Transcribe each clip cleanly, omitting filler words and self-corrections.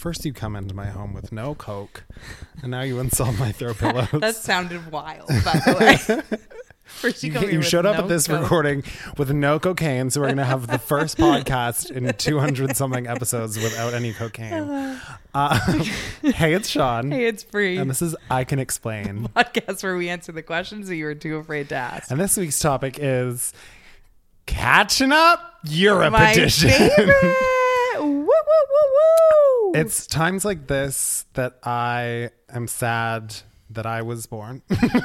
First you come into my home with no Coke, and now you insult my throw pillows. That sounded wild, by the way. First You showed up at this recording with no cocaine, so we're going to have the first podcast in 200-something episodes without any cocaine. Hey, it's Sean. Hey, it's Bree. And this is I Can Explain. Podcast where we answer the questions that you were too afraid to ask. And this week's topic is Catching Up Europe My Edition. favorite! Woo, woo, woo, woo! It's times like this that I am sad that I was born.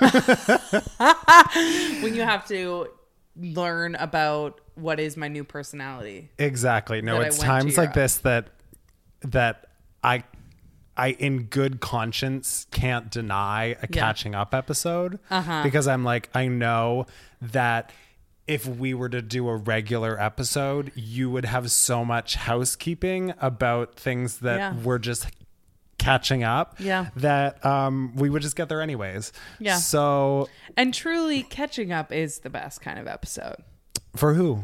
When you have to learn about what is my new personality. Exactly. No, That it's I went to times like Europe. this that I in good conscience can't deny a catching up episode because I'm like, I know that if we were to do a regular episode, you would have so much housekeeping about things that we're just catching up that we would just get there anyways. Yeah. So, And truly, catching up is the best kind of episode. for who?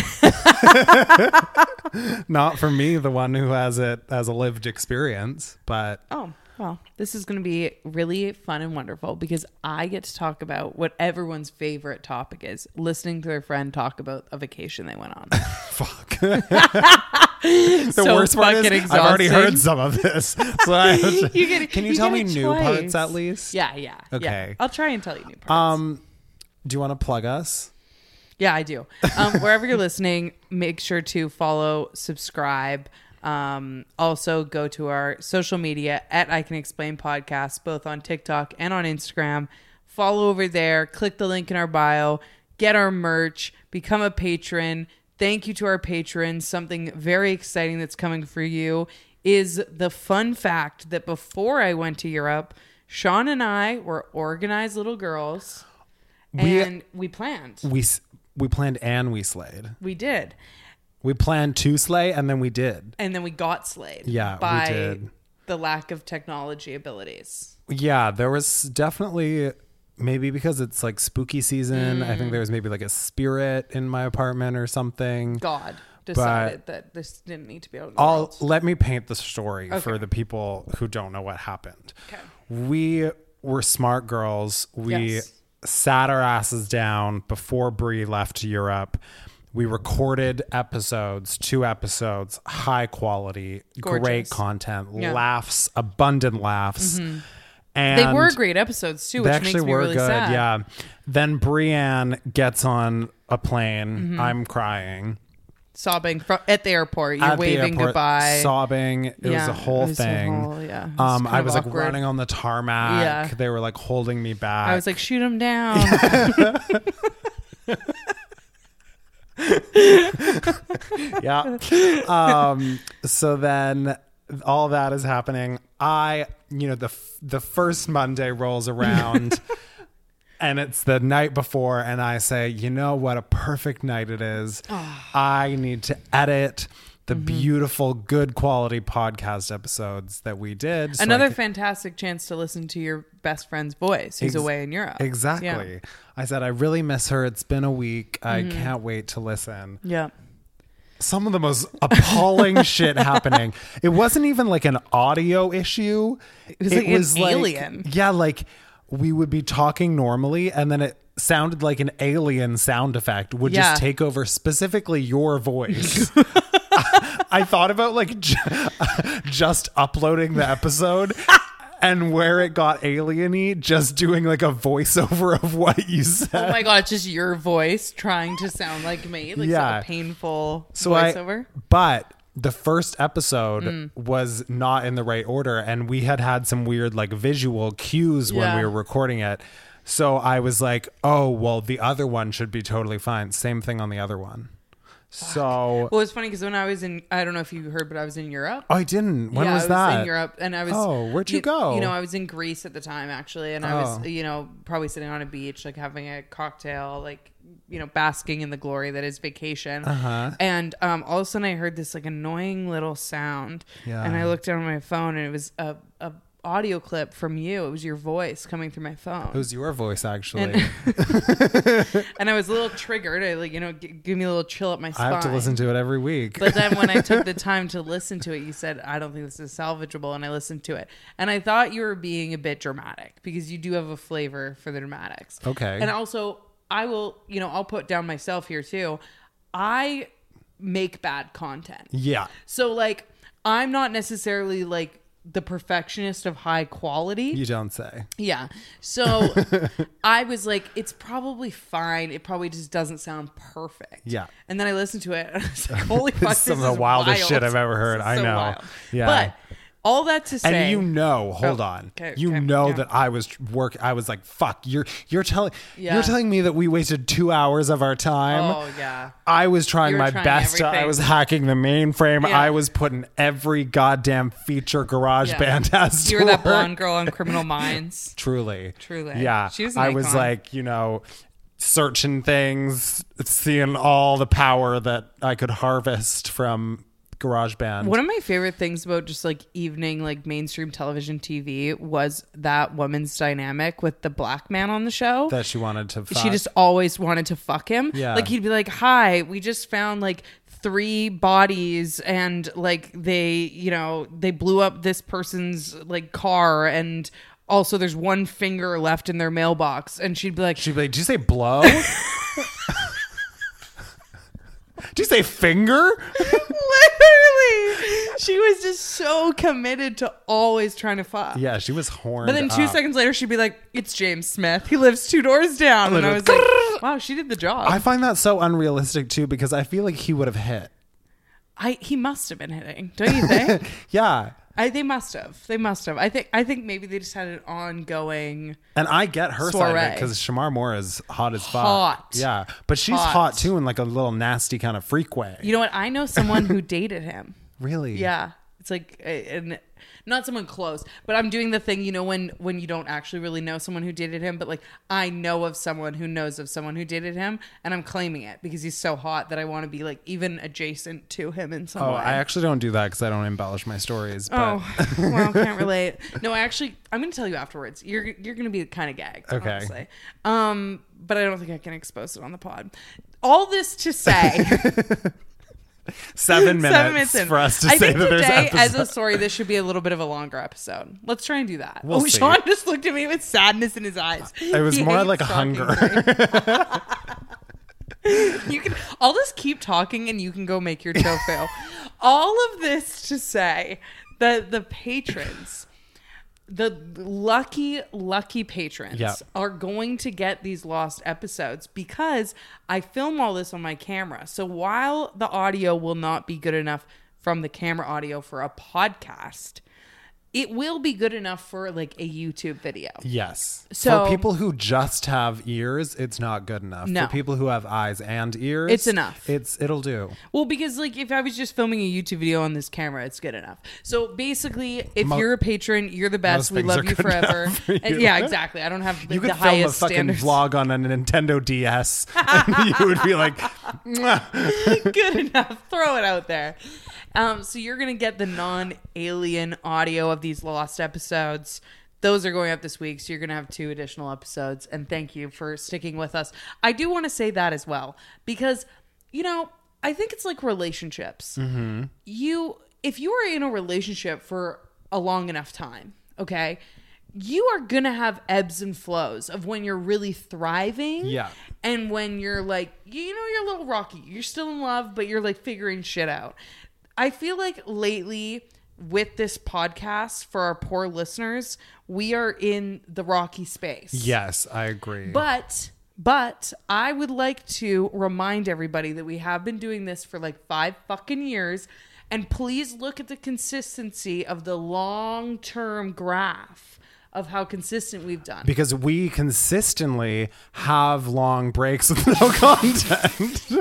Not for me, the one who has it as a lived experience, but Oh, well, this is going to be really fun and wonderful because I get to talk about what everyone's favorite topic is, listening to their friend talk about a vacation they went on. fuck. The worst part is I've already heard some of this. So can you tell me new parts at least? Yeah. Okay. Yeah. I'll try and tell you new parts. Do you want to plug us? Yeah, I do. Wherever you're listening, make sure to follow, subscribe. Also go to our social media at I Can Explain Podcast, both on TikTok and on Instagram. Follow over there, click the link in our bio, get our merch, become a patron. Thank you to our patrons. Something very exciting that's coming for you is the fun fact that before I went to Europe, Sean and I were organized little girls and we planned. We planned and we slayed. We did. We planned to slay and then we did. And then we got slayed Yeah, by we did. the lack of technology abilities. Yeah, there was definitely, maybe because it's like spooky season, I think there was maybe like a spirit in my apartment or something. God decided that this didn't need to be out in the Let world. me paint the story for Okay. the people who don't know what happened. Okay. We were smart girls. We Yes. sat our asses down before Brie left to Europe. We recorded episodes, 2 episodes, high quality, great Gorgeous. content, Yeah. laughs, abundant laughs. And They were great episodes too, they which actually makes me were really good. sad. Yeah. Then Brienne gets on a plane. Mm-hmm. I'm crying. Sobbing at the airport. You're At the waving airport, goodbye. sobbing. It was a whole it was a thing. whole- yeah. It I kind was of like awkward. running on the tarmac. Yeah. They were like holding me back. I was like, shoot him down. yeah. So then all that is happening. The first Monday rolls around and it's the night before and I say, you know what a perfect night it is. I need to edit the beautiful, good quality podcast episodes that we did. So Another fantastic chance to listen to your best friend's voice who's away in Europe. Exactly. Yeah. I said, I really miss her. It's been a week. I can't wait to listen. Yeah. Some of the most appalling shit happening. It wasn't even like an audio issue. It was like an alien. Yeah, like we would be talking normally and then it sounded like an alien sound effect would just take over, specifically your voice. I thought about like just uploading the episode and where it got alien-y, just doing like a voiceover of what you said. Oh my God, it's just your voice trying to sound like me. Like Yeah. a painful voiceover. But the first episode was not in the right order and we had some weird like visual cues when we were recording it. So I was like, oh, well, the other one should be totally fine. Same thing on the other one. So Well, it's funny because when I was I don't know if you heard, but I was in Europe. I didn't. When was I that? was in Europe and I was. Oh, where'd you go? You know, I was in Greece at the time actually, and I was, probably sitting on a beach, like having a cocktail, like, basking in the glory that is vacation. And all of a sudden, I heard this like annoying little sound, and I looked down at my phone, and it was a audio clip from you. It was your voice coming through my phone. It was your voice, actually. And I was a little triggered. I give me a little chill up my spine. I have to listen to it every week. But then when I took the time to listen to it, you said, I don't think this is salvageable. And I listened to it. And I thought you were being a bit dramatic because you do have a flavor for the dramatics. Okay. And also, I will, I'll put down myself here too. I make bad content. Yeah. So like, I'm not necessarily like the perfectionist of high quality. You don't say. Yeah. So I was like, it's probably fine. It probably just doesn't sound perfect. Yeah. And then I listened to it and I was like, holy fuck, this is some of the wildest wild. shit I've ever heard. I know. Wild. Yeah. But all that to say, and hold on. Okay, that I was like, fuck, you're telling me that we wasted 2 hours of our time. Oh yeah. I was trying my best. I was hacking the mainframe. Yeah. I was putting every goddamn feature GarageBand has. You were that blonde girl on Criminal Minds. Truly. Yeah. She was an I icon. was like, searching things, seeing all the power that I could harvest from GarageBand. One of my favorite things about just like evening, like mainstream television TV was that woman's dynamic with the black man on the show. That she wanted to fuck. She just always wanted to fuck him. Yeah. Like he'd be like, hi, we just found like 3 bodies and like they blew up this person's like car and also there's 1 finger left in their mailbox. And she'd be like, did you say blow? Did you say finger? literally. She was just so committed to always trying to fuck. Yeah, she was horned. But then 2 seconds later, she'd be like, it's James Smith. He lives 2 doors down. And I was like, wow, she did the job. I find that so unrealistic too because I feel like he would have hit. He must have been hitting, don't you think? Yeah. They must have. I think maybe they just had an ongoing. And I get her soiree. side of it because Shamar Moore is hot as fuck. Hot. Yeah, but she's hot too in like a little nasty kind of freak way. You know what? I know someone who dated him. Really? Yeah. It's like, and not someone close, but I'm doing the thing, when you don't actually really know someone who dated him, but like I know of someone who knows of someone who dated him, and I'm claiming it because he's so hot that I want to be like even adjacent to him in some way. I actually don't do that because I don't embellish my stories. But. Oh, well, can't relate. No, I'm going to tell you afterwards. You're going to be kind of gagged. Okay. Honestly. But I don't think I can expose it on the pod. All this to say. 7 minutes in. for us to say that there's today, episode. as a story, this should be a little bit of a longer episode. Let's try and do that. We'll see. Sean just looked at me with sadness in his eyes. It was more like a hunger. I'll just keep talking and you can go make your tofu. All of this to say that the patrons, the lucky patrons are going to get these lost episodes because I film all this on my camera. So while the audio will not be good enough from the camera audio for a podcast, it will be good enough for like a YouTube video. Yes. So for people who just have ears, it's not good enough. No. For people who have eyes and ears, it's enough. It'll do. Well, because like if I was just filming a YouTube video on this camera, it's good enough. So basically, if you're a patron, you're the best. We love you forever. And, yeah, exactly. I don't have you the could highest film a fucking standards. vlog on a Nintendo DS, and you would be like, good enough. Throw it out there. So you're going to get the non-alien audio of these lost episodes. Those are going up this week. So you're going to have 2 additional episodes. And thank you for sticking with us. I do want to say that as well, because, I think it's like relationships. Mm-hmm. If you are in a relationship for a long enough time, okay, you are going to have ebbs and flows of when you're really thriving. Yeah. And when you're like, you're a little rocky. You're still in love, but you're like figuring shit out. I feel like lately with this podcast for our poor listeners, we are in the rocky space. yes, I agree. But I would like to remind everybody that we have been doing this for like 5 fucking years. And please look at the consistency of the long-term graph of how consistent we've done. Because we consistently have long breaks with no content.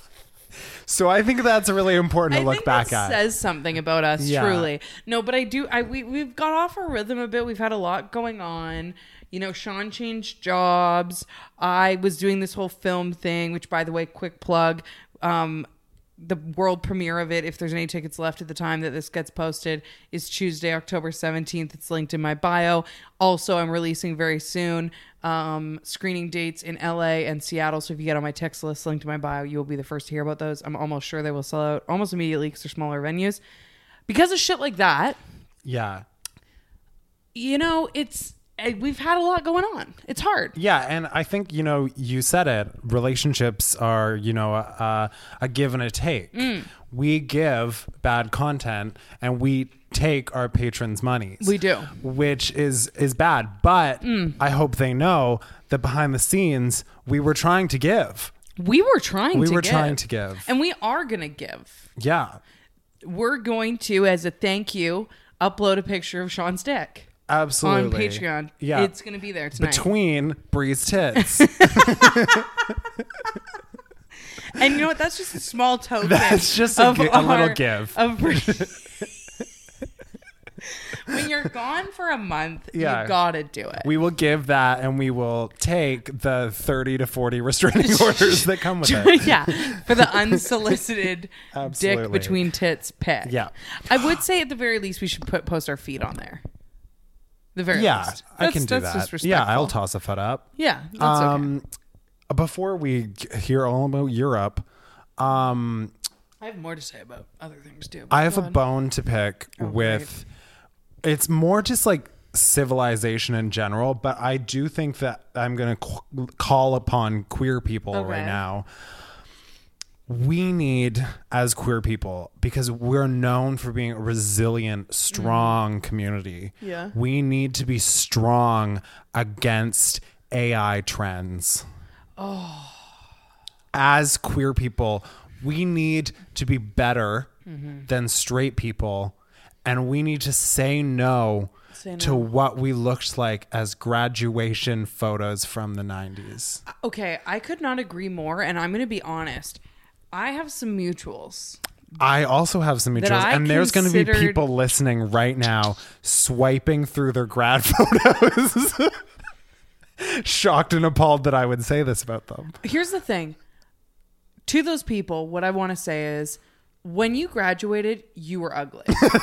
So I think that's really important to look back at. Says something about us, truly. No, but we've got off our rhythm a bit. We've had a lot going on. Sean changed jobs. I was doing this whole film thing, which, by the way, quick plug. the world premiere of it, if there's any tickets left at the time that this gets posted, is Tuesday, October 17th. It's linked in my bio. Also, I'm releasing very soon screening dates in LA and Seattle. So if you get on my text list linked in my bio, you will be the first to hear about those. I'm almost sure they will sell out almost immediately because they're smaller venues. Because of shit like that. Yeah. You know, we've had a lot going on. It's hard. Yeah. And I think, you know, you said it, relationships are, you know, a give and a take. We give bad content and we take our patrons' monies. We do. Which is bad. But I hope they know that behind the scenes, we were trying to give. We were trying to give. And we are going to give. Yeah. We're going to, as a thank you, upload a picture of Sean's dick. Absolutely. On Patreon. Yeah. It's going to be there tonight. Between Bree's tits. And you know what? That's just a small token. That's just a little give. When you're gone for a month, you Yeah. gotta do it. We will give that and we will take the 30 to 40 restraining orders that come with it. Yeah. For the unsolicited Absolutely. dick between tits pic. Yeah. I would say at the very least we should post our feet on there. The very least. I can do that. Just Yeah, I'll toss a foot up. Yeah, that's okay. Before we hear all about Europe, I have more to say about other things too. I have a bone to pick with. It's more just like civilization in general, but I do think that I'm going to call upon queer people right now. We need, as queer people, because we're known for being a resilient, strong community. Yeah. We need to be strong against AI trends. Oh. As queer people, we need to be better than straight people. And we need to say no to what we looked like as graduation photos from the 90s. Okay, I could not agree more. And I'm going to be honest. I have some mutuals. I also have some mutuals. And there's going to be people listening right now swiping through their grad photos. Shocked and appalled that I would say this about them. Here's the thing. To those people, what I want to say is, when you graduated, you were ugly.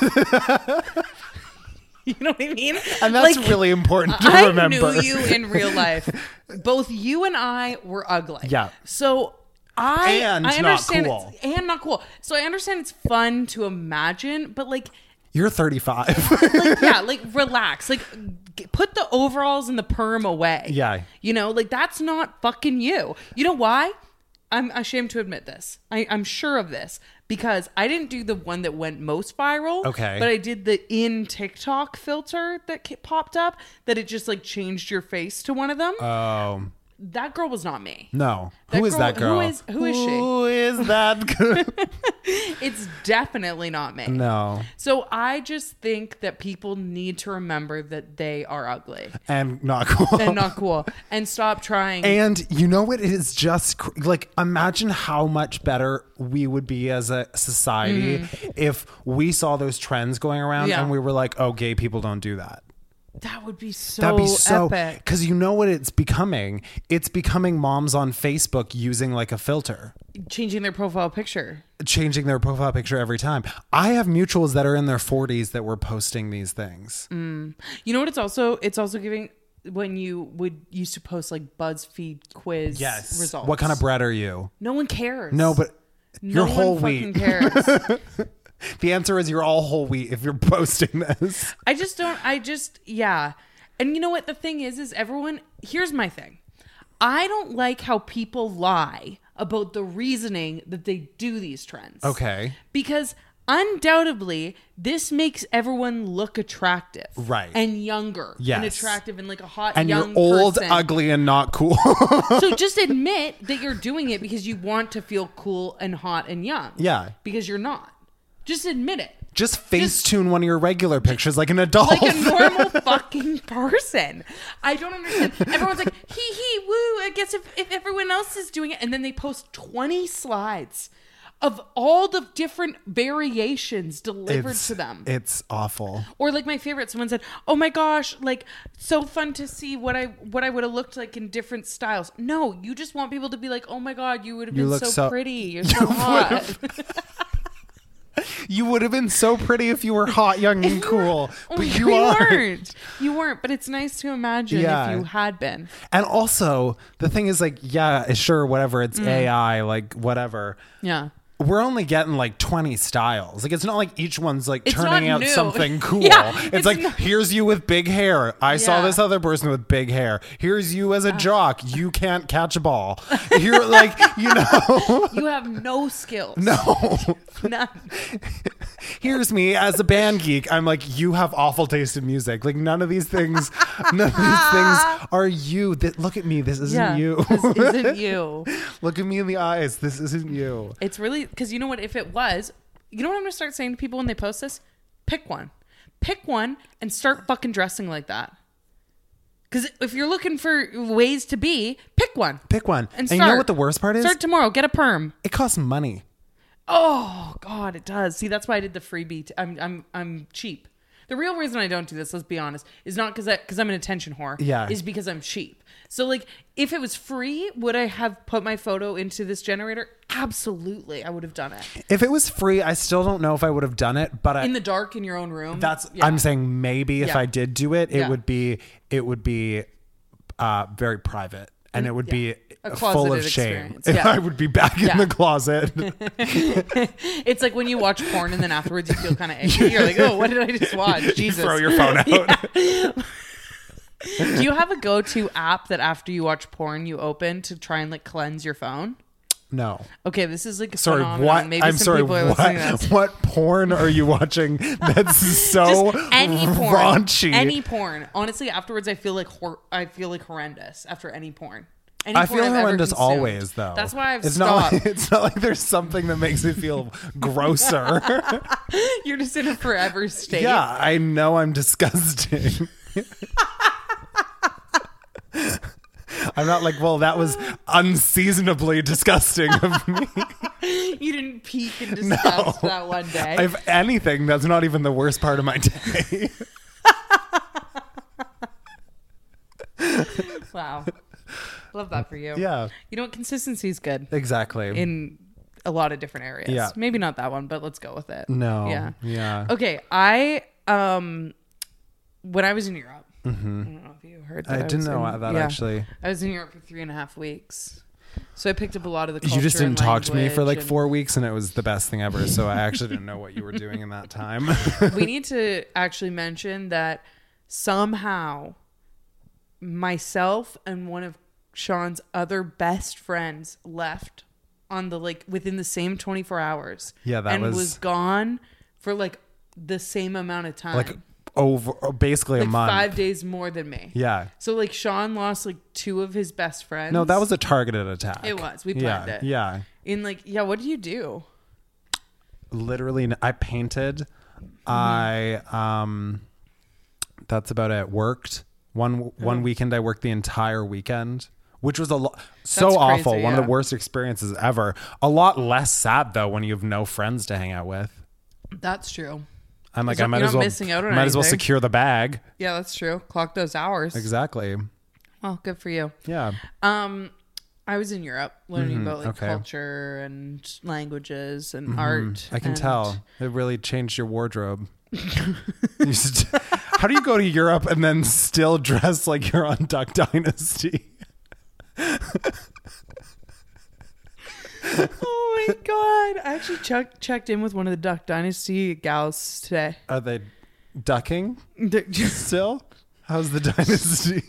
You know what I mean? And that's like, really important to remember. I knew you in real life. Both you and I were ugly. Yeah. So I understand not cool. And not cool. So I understand it's fun to imagine, but like, you're 35. like relax. Like, put the overalls and the perm away. Yeah. You know, like that's not fucking you. You know why? I'm ashamed to admit this. I'm sure of this because I didn't do the one that went most viral. Okay. But I did the in TikTok filter that popped up that it just like changed your face to one of them. Oh. That girl was not me. No. Who is that girl? Who is she? Who is that girl? It's definitely not me. No. So I just think that people need to remember that they are ugly. And not cool. And stop trying. And you know what? It is just like, imagine how much better we would be as a society if we saw those trends going around and we were like, oh, gay people don't do that. That'd be so epic. Because you know what it's becoming? It's becoming moms on Facebook using like a filter. Changing their profile picture every time. I have mutuals that are in their 40s that were posting these things. You know what? It's also giving when you used to post like BuzzFeed quiz results. What kind of bread are you? No one cares. No, but no you're whole one wheat. Fucking cares. The answer is you're all whole wheat if you're posting this. Yeah. And you know what the thing is everyone, here's my thing. I don't like how people lie about the reasoning that they do these trends. Okay. Because undoubtedly this makes everyone look attractive. Right. And younger. Yes. And attractive and like a hot and young you're old, person. ugly, and not cool. So just admit that you're doing it because you want to feel cool and hot and young. Yeah. Because you're not. Just admit it. Just Facetune one of your regular pictures like an adult. Like a normal fucking person. I don't understand. Everyone's like, woo, I guess if everyone else is doing it. And then they post 20 slides of all the different variations delivered to them. It's awful. Or like my favorite, someone said, "Oh my gosh, like so fun to see what I would have looked like in different styles." No, you just want people to be like, "Oh my God, you would have been so pretty. You're so hot." You would have been so pretty if you were hot, young, and cool. But you weren't. You weren't. But it's nice to imagine if you had been. And also, the thing is, like, yeah, sure, whatever. It's AI, like, whatever. Yeah. We're only getting like 20 styles. Like, it's not like each one's like It's turning not out new. something cool. Yeah, it's like, here's you with big hair. I saw this other person with big hair. Here's you as a jock. You can't catch a ball. You're like, you know. You have no skills. No. None. Here's me as a band geek. I'm like, you have awful taste in music. Like, none of these things are you. Look at me. This isn't you. This isn't you. Look at me in the eyes. This isn't you. It's really, because you know what? If it was, you know what I'm going to start saying to people when they post this? Pick one and start fucking dressing like that. Because if you're looking for ways to be, pick one. And you know what the worst part is? Start tomorrow. Get a perm. It costs money. Oh God, it does. See, that's why I did the freebie. I'm cheap. The real reason I don't do this, let's be honest, is not because I'm an attention whore. Yeah. Is because I'm cheap. So like, if it was free, would I have put my photo into this generator? Absolutely, I would have done it. If it was free, I still don't know if I would have done it. But in the dark in your own room. I'm saying maybe if I did do it, it would be very private. And it would be full of shame. Yeah. I would be back in the closet. It's like when you watch porn and then afterwards you feel kind of icky. You're like, oh, what did I just watch? Jesus. You throw your phone out. Yeah. Do you have a go-to app that after you watch porn you open to try and like cleanse your phone? No. Okay, this is like a sorry, phenomenon. what? Maybe I'm some sorry, people are listening to this. what porn are you watching that's so Just any porn. raunchy? Any porn. Honestly, afterwards I feel like horrendous after any porn. I feel horrendous always, though. That's why I've stopped. It's not like there's something that makes me feel grosser. You're just in a forever state. Yeah, I know I'm disgusting. I'm not like, well, that was unseasonably disgusting of me. You didn't peek and disgust that one day. If anything, that's not even the worst part of my day. Wow. Love that for you. Yeah. You know what? Consistency is good. Exactly. In a lot of different areas. Yeah. Maybe not that one, but let's go with it. No. Yeah. Yeah. Okay. When I was in Europe, I don't know if you heard that. I didn't know that actually. I was in Europe for 3.5 weeks. So I picked up a lot of the culture. You just didn't talk to me for like and 4 weeks and it was the best thing ever. So I actually didn't know what you were doing in that time. We need to actually mention that somehow myself and one of Sean's other best friends left on the within the same 24 hours. Yeah, that was gone for like the same amount of time. Like over basically a month. 5 days more than me. Yeah. So like Sean lost like 2 of his best friends. No, that was a targeted attack. It was. We planned it. Yeah. In what do you do? Literally, I painted. Mm-hmm. That's about it. Worked. One weekend I worked the entire weekend, which was so awful. Crazy, One of the worst experiences ever. A lot less sad though when you have no friends to hang out with. That's true. I'm like, So I might you're as not well missing out on might as well anything. secure the bag. Yeah, that's true. Clock those hours. Exactly. Well, good for you. Yeah. I was in Europe learning about culture and languages and art. I can tell. It really changed your wardrobe. How do you go to Europe and then still dress like you're on Duck Dynasty? Oh my god! I actually checked in with one of the Duck Dynasty gals today. Are they ducking still? How's the dynasty?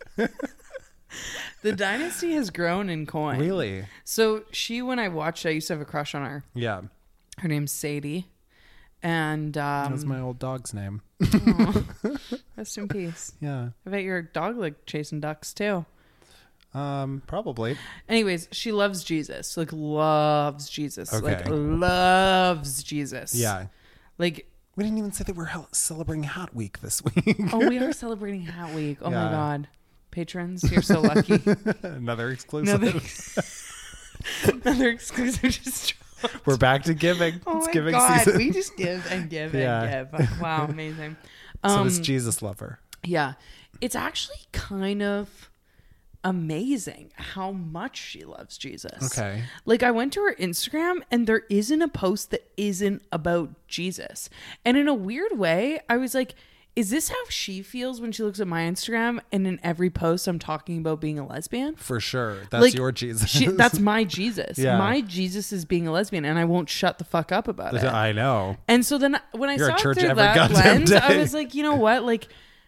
The dynasty has grown in coin. Really? So when I watched, I used to have a crush on her. Yeah. Her name's Sadie. And that's my old dog's name. Rest in peace. Yeah. I bet your dog like chasing ducks too. Probably. Anyways, she loves Jesus. Loves Jesus. Okay. Loves Jesus. Yeah. We didn't even say that we're celebrating Hat Week this week. Oh, we are celebrating Hat Week. Oh my god. Patrons, you're so lucky. Another exclusive. Another exclusive. Just We're back to giving. Oh It's my giving God. season. We just give and give and give. Wow, amazing. So this Jesus lover. Yeah. It's actually kind of amazing how much she loves Jesus. Okay. Like I went to her Instagram and there isn't a post that isn't about Jesus. And in a weird way, I was like, is this how she feels when she looks at my Instagram and in every post I'm talking about being a lesbian? For sure. That's Like, your Jesus. That's my Jesus. Yeah. My Jesus is being a lesbian and I won't shut the fuck up about it. I know. And so then when I You're saw at it church through every that goddamn lens, day. I was like, you know what? Like,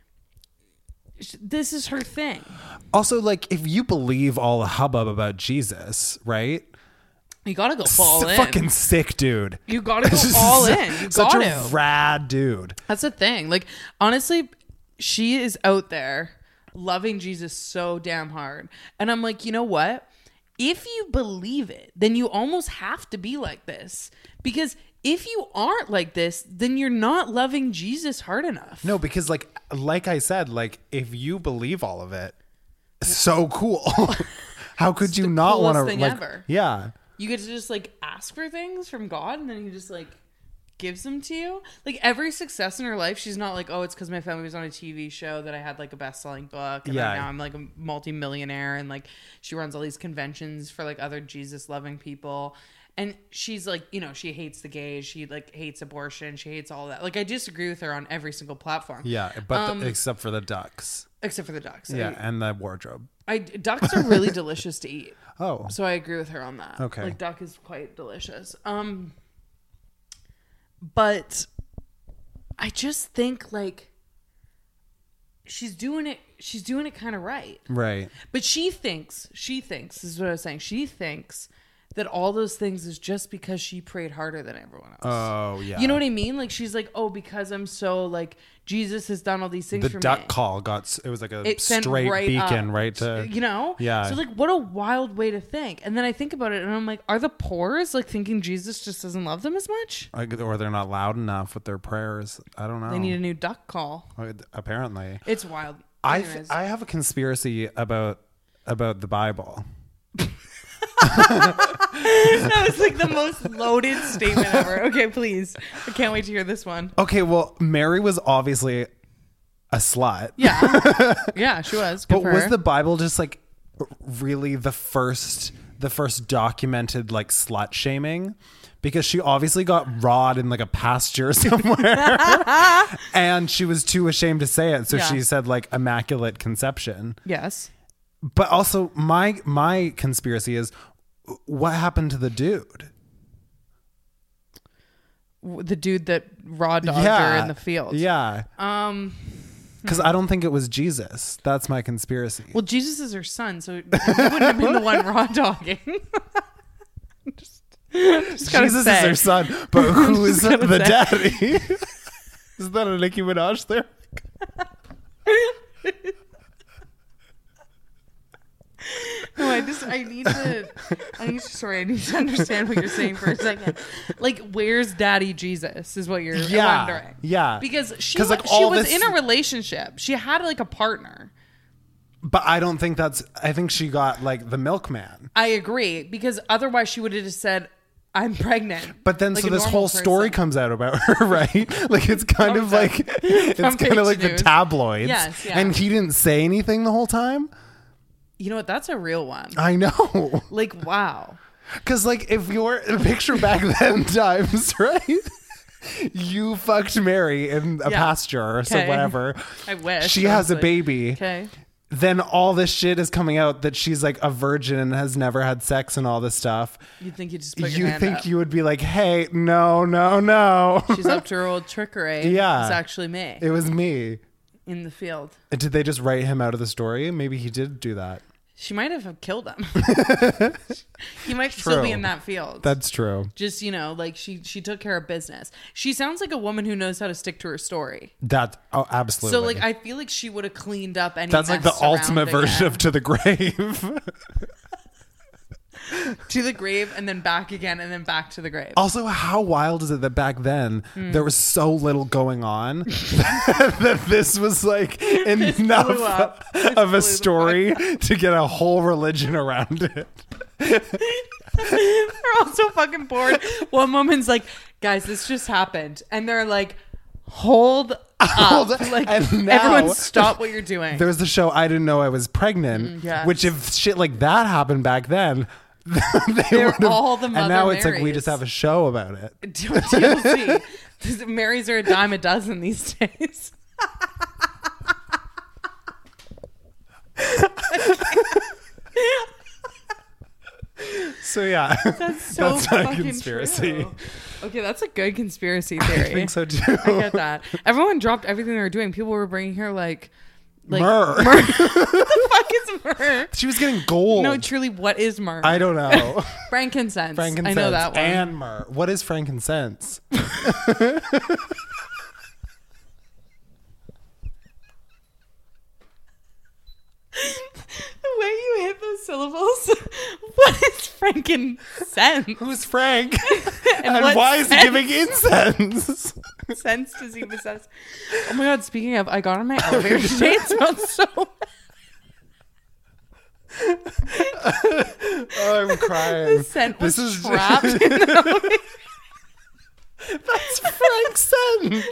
this is her thing. Also, like, if you believe all the hubbub about Jesus, right? You gotta go all in. Fucking sick, dude. You gotta go all in. You Such gotta. a rad dude. That's the thing. Like, honestly, she is out there loving Jesus so damn hard. And I'm like, you know what? If you believe it, then you almost have to be like this. Because if you aren't like this, then you're not loving Jesus hard enough. No, because like I said, like if you believe all of it, so cool. How could you not want to? thing Like, ever. yeah. You get to just like ask for things from God and then he just like gives them to you. Like every success in her life, she's not like, oh, it's because my family was on a TV show that I had like a best-selling book and Yeah. now I'm like a multi-millionaire and like she runs all these conventions for like other Jesus-loving people. And she's like, you know, she hates the gays. She like hates abortion. She hates all that. Like I disagree with her on every single platform. Yeah, but except for the ducks. Except for the ducks. Yeah, and the wardrobe. Ducks are really delicious to eat. Oh. So I agree with her on that. Okay. Like duck is quite delicious. But I just think like she's doing it kind of right. Right. But she thinks, this is what I was saying. She thinks that all those things is just because she prayed harder than everyone else. Oh, yeah. You know what I mean? Like she's like, oh, because I'm so like Jesus has done all these things for me. The duck call it was like a It sent straight right beacon, up, right to you know? Yeah. So like what a wild way to think. And then I think about it and I'm like, are the poors like thinking Jesus just doesn't love them as much? or they're not loud enough with their prayers. I don't know. They need a new duck call. Apparently. It's wild. I Anyways. have a conspiracy about the Bible. That was like the most loaded statement ever. Okay, please. I can't wait to hear this one. Okay, well, Mary was obviously a slut. Yeah. Yeah, she was. Good But for was her. the Bible just like really the first documented like slut shaming? Because she obviously got rawed in like a pasture somewhere and she was too ashamed to say it. So Yeah. she said like immaculate conception. Yes. But also my conspiracy is what happened to the dude? The dude that raw dogged her in the field. Yeah. Because I don't think it was Jesus. That's my conspiracy. Well, Jesus is her son, so he wouldn't have been the one raw dogging. just gotta Jesus say. is her son, but who is Just the gotta daddy? Is that a Nicki Minaj there? No, I need to understand what you're saying for a second. Like, where's Daddy Jesus is what you're wondering. Yeah. Because she 'Cause, like, she all was this- in a relationship. She had like a partner. But I don't think I think she got like the milkman. I agree, because otherwise she would have just said, I'm pregnant. But then Like so a this normal whole story person. comes out about her, right? Like it's kind of like it's Front kind of page like the news. tabloids. Yes, yeah. And he didn't say anything the whole time. You know what? That's a real one. I know. Like, wow. Because like if you're picture back then times, right? You fucked Mary in a pasture or so Okay. whatever. I wish. She has a honestly. baby. Okay. Then all this shit is coming out that she's like a virgin and has never had sex and all this stuff. You'd think you just put your You hand think up. you would be like, hey, no. She's up to her old trickery. Yeah. It's actually me It was me. in the field. Did they just write him out of the story? Maybe he did do that. She might have killed him. He might still be True. in that field. That's true. Just, you know, like she took care of business. She sounds like a woman who knows how to stick to her story. Absolutely. So like I feel like she would have cleaned up any That's like the mess ultimate surrounding version it. of To the Grave. To the grave and then back again and then back to the grave. Also, how wild is it that back then Hmm. there was so little going on that this was like enough blew up. This of blew a the story to get a whole religion around it? They're all so fucking bored. One woman's like, guys, this just happened. And they're like, hold up. Like, and now, everyone stop what you're doing. There was the show I Didn't Know I Was Pregnant, yes. which if shit like that happened back then, They're all the Mother and now Marys. it's like we just have a show about it. TLC. Marys are a dime a dozen these days. So yeah, that's so that's fucking my conspiracy. True. Okay, that's a good conspiracy theory. I think so too. I get that. Everyone dropped everything they were doing. People were bringing here like myrrh. What the fuck is myrrh? She was getting gold. No, truly, what is myrrh? I don't know. Frankincense. Frankincense. I know that one. And myrrh. What is frankincense? The way you hit those syllables. What is frankincense? Who's Frank? And and what why is he sense? giving incense? Sense does he possess? Oh my god! Speaking of, I got on my elevator today. It smells so Oh, I'm crying. The scent was This is trapped in the elevator. That's Frank's scent.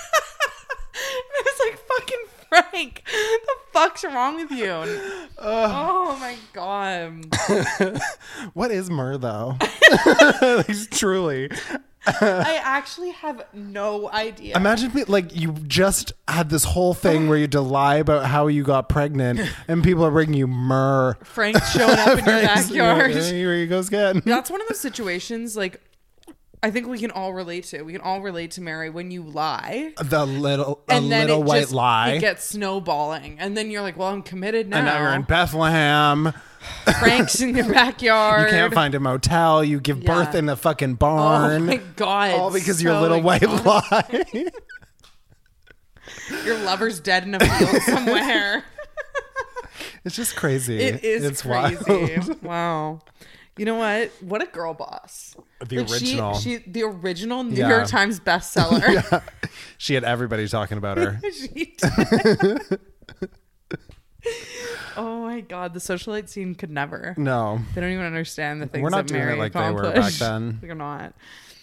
I was like, fucking Frank, the fuck's wrong with you? Oh my god. What is myrrh though? Like, truly. I actually have no idea. Imagine like you just had this whole thing where you had to lie about how you got pregnant and people are bringing you myrrh. Frank showing up in your backyard. Here he goes again. That's one of those situations, like, I think we can all relate to. We can all relate to Mary when you lie. A little white lie. It gets snowballing. And then you're like, well, I'm committed now. And now you're in Bethlehem. Frank's in your backyard. You can't find a motel. You give birth in a fucking barn. Oh my god. All because of your little white lie. Your lover's dead in a field somewhere. It's just crazy. It is it's crazy. Wild. Wow. You know what? What a girl boss. The original. The original New York Times bestseller. Yeah. She had everybody talking about her. She did. Oh my god, the socialite scene could never. No. They don't even understand the things We're not that doing Mary it like they were back then. We're not.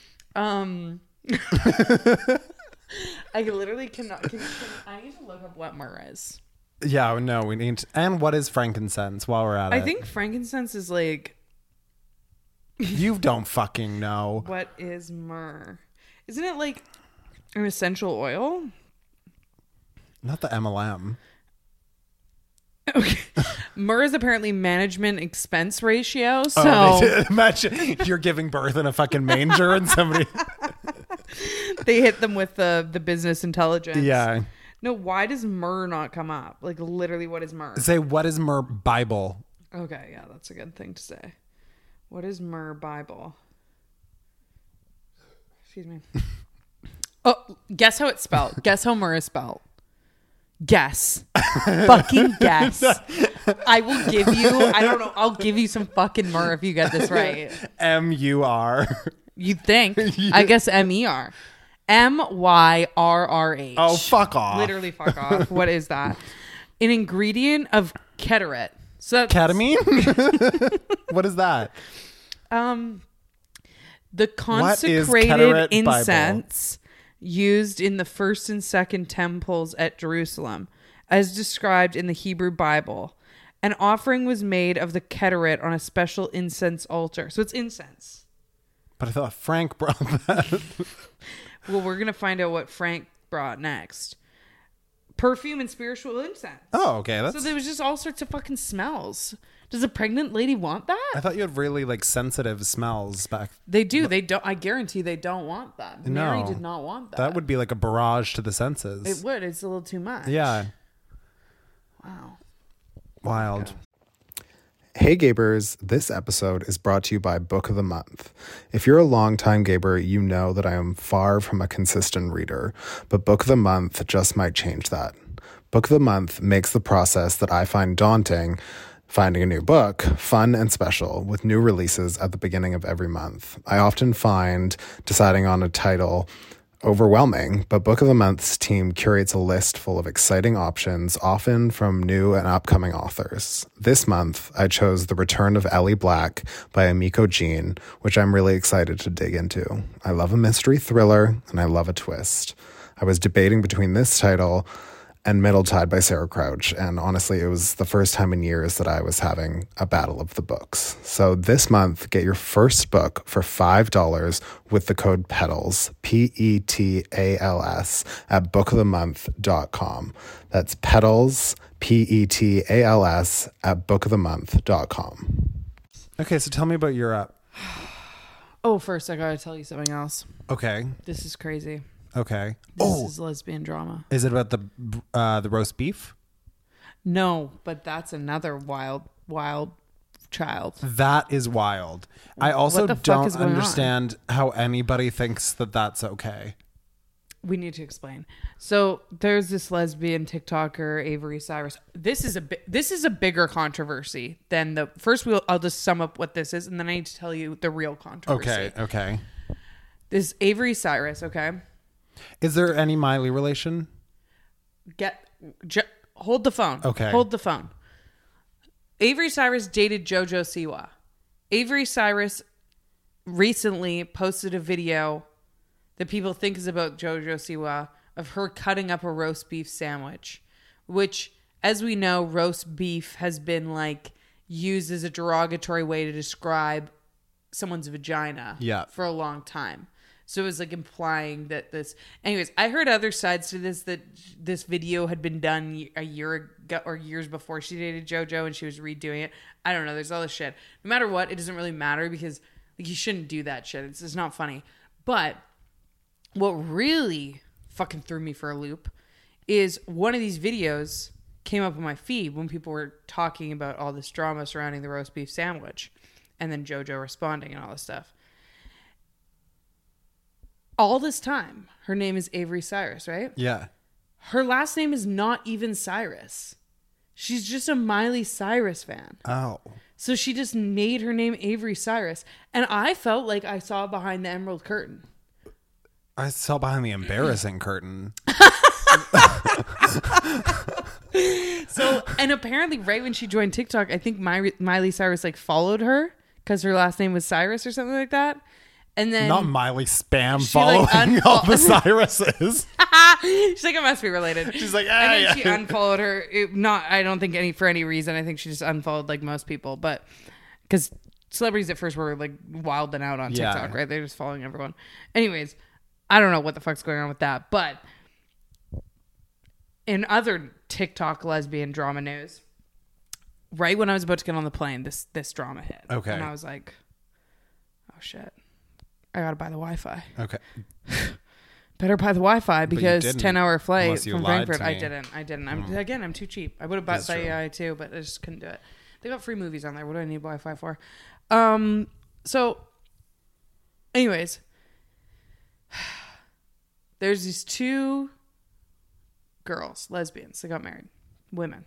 I literally cannot. I need to look up what myrrh is. Yeah, no, we need to, and what is frankincense while we're at it? I think frankincense is like. You don't fucking know. What is myrrh? Isn't it like an essential oil? Not the MLM. Okay. Myrrh is apparently management expense ratio. So imagine you're giving birth in a fucking manger and somebody. They hit them with the business intelligence. Yeah. No, why does myrrh not come up? Like literally, what is myrrh? Say, what is myrrh Bible? Okay, yeah, that's a good thing to say. What is myrrh Bible? Excuse me. Oh, guess how it's spelled. Guess how myrrh is spelled. Guess. Fucking guess. I will give you, I don't know, I'll give you some fucking myrrh if you get this right. MUR. You'd think. I guess MER. MYRRH. Oh, fuck off. Literally fuck off. What is that? An ingredient of Ketoret. So Ketamine? What is that? The consecrated Ketoret incense used in the first and second temples at Jerusalem, as described in the Hebrew Bible. An offering was made of the Ketoret on a special incense altar. So it's incense. But I thought Frank brought that. Well, we're going to find out what Frank brought next. Perfume and spiritual incense. Oh, okay. So there was just all sorts of fucking smells. Does a pregnant lady want that? I thought you had really like sensitive smells back. They do. They don't. I guarantee they don't want that. Mary did not want that. That would be like a barrage to the senses. It would. It's a little too much. Yeah. Wow. Wild. Hey Gabers, this episode is brought to you by Book of the Month. If you're a longtime Gaber, you know that I am far from a consistent reader, but Book of the Month just might change that. Book of the Month makes the process that I find daunting, finding a new book, fun and special, with new releases at the beginning of every month. I often find deciding on a title overwhelming, but Book of the Month's team curates a list full of exciting options, often from new and upcoming authors. This month, I chose The Return of Ellie Black by Amiko Jean, which I'm really excited to dig into. I love a mystery thriller, and I love a twist. I was debating between this title and Middle Tide by Sarah Crouch, and honestly, it was the first time in years that I was having a battle of the books. So this month, get your first book for $5 with the code PETALS, PETALS, at bookofthemonth.com. That's PETALS, PETALS, at bookofthemonth.com. Okay, so tell me about Europe. Oh, first I gotta tell you something else. Okay. This is crazy. Okay. This is lesbian drama. Is it about the roast beef? No, but that's another wild child. That is wild. I also don't understand how anybody thinks that that's okay. We need to explain. So there's this lesbian TikToker, Avery Cyrus. This is a bigger controversy than the first. I'll just sum up what this is, and then I need to tell you the real controversy. Okay. This Avery Cyrus. Okay. Is there any Miley relation? Hold the phone. Okay. Hold the phone. Avery Cyrus dated JoJo Siwa. Avery Cyrus recently posted a video that people think is about JoJo Siwa of her cutting up a roast beef sandwich, which, as we know, roast beef has been like used as a derogatory way to describe someone's vagina for a long time. So it was like implying that this... Anyways, I heard other sides to this, that this video had been done a year ago or years before she dated JoJo and she was redoing it. I don't know. There's all this shit. No matter what, it doesn't really matter because like you shouldn't do that shit. It's not funny. But what really fucking threw me for a loop is one of these videos came up on my feed when people were talking about all this drama surrounding the roast beef sandwich and then JoJo responding and all this stuff. All this time, her name is Avery Cyrus, right? Yeah. Her last name is not even Cyrus. She's just a Miley Cyrus fan. Oh. So she just made her name Avery Cyrus. And I felt like I saw behind the emerald curtain. I saw behind the embarrassing curtain. So, and apparently right when she joined TikTok, I think Miley Cyrus like followed her because her last name was Cyrus or something like that. And then not Miley spam following all the Cyruses. She's like, it must be related. She's like, and then she unfollowed her. I don't think for any reason. I think she just unfollowed like most people, but because celebrities at first were like wilding out on TikTok, right? They're just following everyone. Anyways, I don't know what the fuck's going on with that, but in other TikTok lesbian drama news, right when I was about to get on the plane, this drama hit. Okay. And I was like, oh shit. I gotta buy the Wi-Fi. Okay. Better buy the Wi-Fi because 10-hour flight from Frankfurt. I didn't. I'm too cheap. I would have bought the AI too, but I just couldn't do it. They got free movies on there. What do I need Wi-Fi for? So anyways, there's these two girls, lesbians, they got married, women.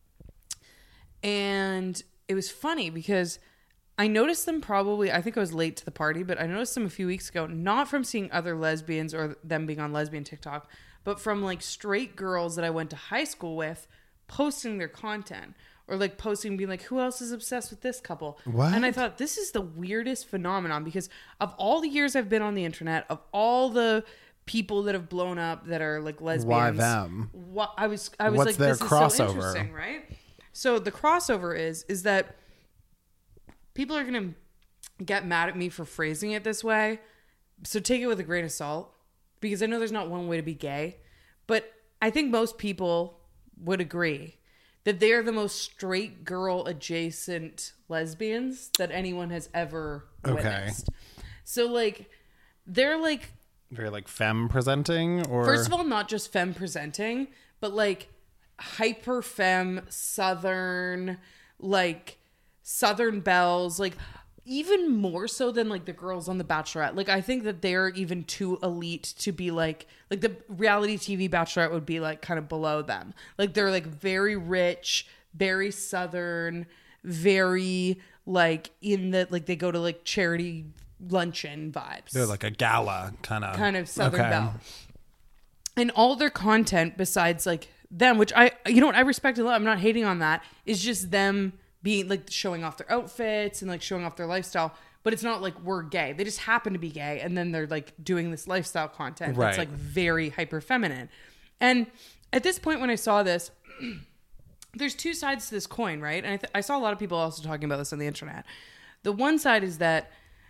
And it was funny because I noticed them I think I was late to the party, but I noticed them a few weeks ago, not from seeing other lesbians or them being on lesbian TikTok, but from like straight girls that I went to high school with posting their content or like posting being like, who else is obsessed with this couple? What? And I thought this is the weirdest phenomenon because of all the years I've been on the internet, of all the people that have blown up that are like lesbians. Why them? I was What's like, their this is crossover? so interesting, right? So the crossover is that people are going to get mad at me for phrasing it this way. So take it with a grain of salt because I know there's not one way to be gay, but I think most people would agree that they are the most straight girl adjacent lesbians that anyone has ever witnessed. So like, they're like, very like femme presenting or first of all, not just femme presenting, but like hyper femme, southern, like Southern belles, like even more so than like the girls on The Bachelorette. Like I think that they're even too elite to be like the reality TV Bachelorette would be like kind of below them. Like they're like very rich, very Southern, very like in the like they go to like charity luncheon vibes. They're like a gala kind of Southern Belle. And all their content besides like them, which I respect a lot, I'm not hating on that, is just them being like showing off their outfits and like showing off their lifestyle. But it's not like we're gay. They just happen to be gay. And then they're like doing this lifestyle content that's like very hyper feminine. And at this point when I saw this, there's two sides to this coin, right? And I saw a lot of people also talking about this on the internet. The one side is that,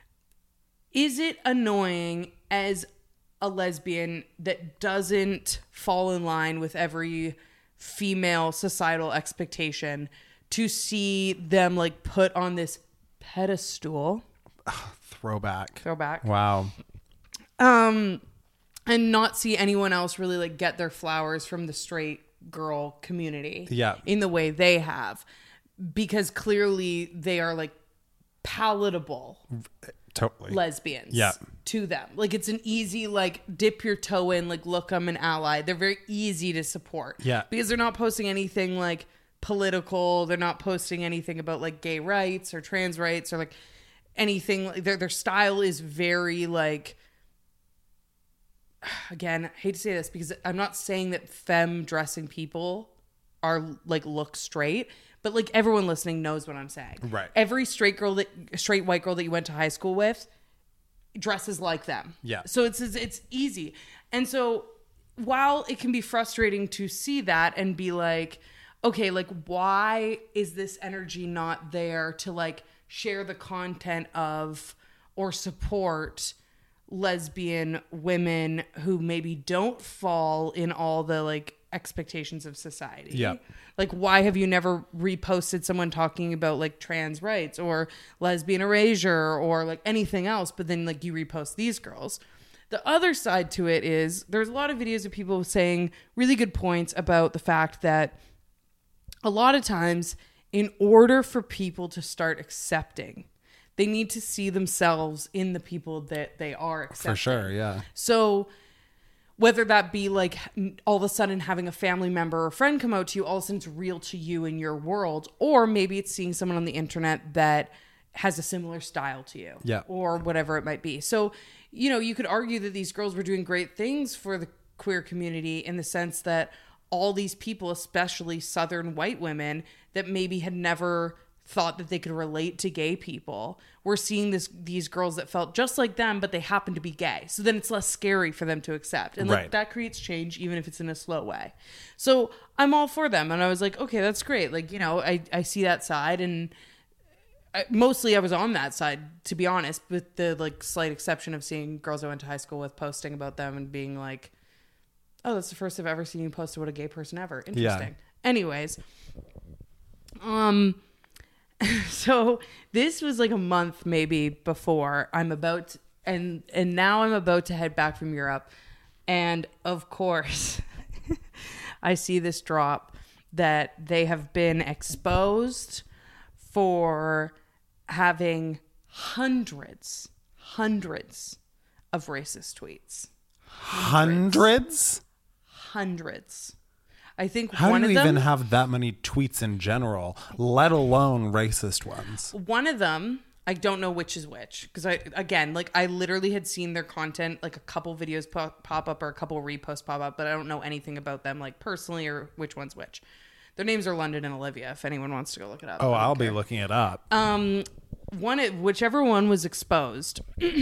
is it annoying as a lesbian that doesn't fall in line with every female societal expectation to see them like put on this pedestal? Throwback. Wow. And not see anyone else really like get their flowers from the straight girl community in the way they have, because clearly they are like palatable lesbians to them. Like it's an easy like dip your toe in, like look, I'm an ally. They're very easy to support because they're not posting anything like political. They're not posting anything about like gay rights or trans rights or like anything. Their style is very like, again, I hate to say this because I'm not saying that femme dressing people are like look straight, but like everyone listening knows what I'm saying. Right. Every straight white girl that you went to high school with dresses like them. Yeah. So it's easy. And so while it can be frustrating to see that and be like, okay, like why is this energy not there to like share the content of or support lesbian women who maybe don't fall in all the like expectations of society? Yeah. Like why have you never reposted someone talking about like trans rights or lesbian erasure or like anything else, but then like you repost these girls? The other side to it is there's a lot of videos of people saying really good points about the fact that a lot of times in order for people to start accepting, they need to see themselves in the people that they are accepting. For sure, yeah. So whether that be like all of a sudden having a family member or friend come out to you, all of a sudden it's real to you in your world, or maybe it's seeing someone on the internet that has a similar style to you, or whatever it might be. So, you know, you could argue that these girls were doing great things for the queer community in the sense that all these people, especially Southern white women that maybe had never thought that they could relate to gay people, were seeing these girls that felt just like them, but they happen to be gay. So then it's less scary for them to accept. And like that creates change, even if it's in a slow way. So I'm all for them. And I was like, okay, that's great. Like, you know, I see that side. And mostly I was on that side, to be honest, with the like slight exception of seeing girls I went to high school with posting about them and being like, oh, that's the first I've ever seen you post about a gay person ever. Interesting. Yeah. Anyways, so this was like a month maybe before I'm about to, and now I'm about to head back from Europe. And of course, I see this drop that they have been exposed for having hundreds of racist tweets. Hundreds. I think how one do of you them, even have that many tweets in general, let alone racist ones? One of them, I don't know which is which, because I literally had seen their content, like a couple videos pop up or a couple reposts pop up, but I don't know anything about them like personally or which one's which. Their names are London and Olivia, if anyone wants to go look it up. Oh, I'll be looking it up. Whichever one was exposed.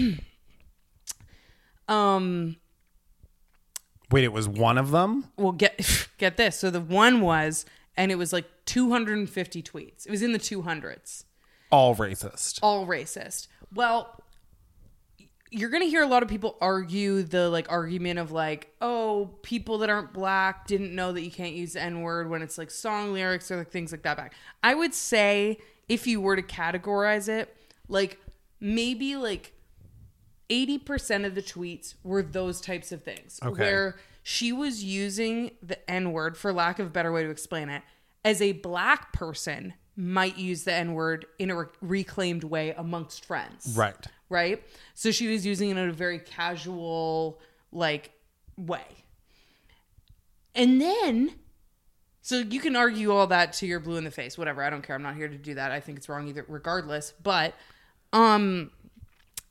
Wait, it was one of them? Well, get this. So the one was, and it was like 250 tweets. It was in the 200s. All racist. All racist. Well, you're going to hear a lot of people argue the like argument of like, oh, people that aren't black didn't know that you can't use the N-word when it's like song lyrics or like things like that back. I would say if you were to categorize it, like maybe like 80% of the tweets were those types of things, where she was using the N-word, for lack of a better way to explain it, as a black person might use the N-word in a reclaimed way amongst friends. Right? So she was using it in a very casual, like, way. And then, so you can argue all that to your blue in the face, whatever. I don't care. I'm not here to do that. I think it's wrong either, regardless. But,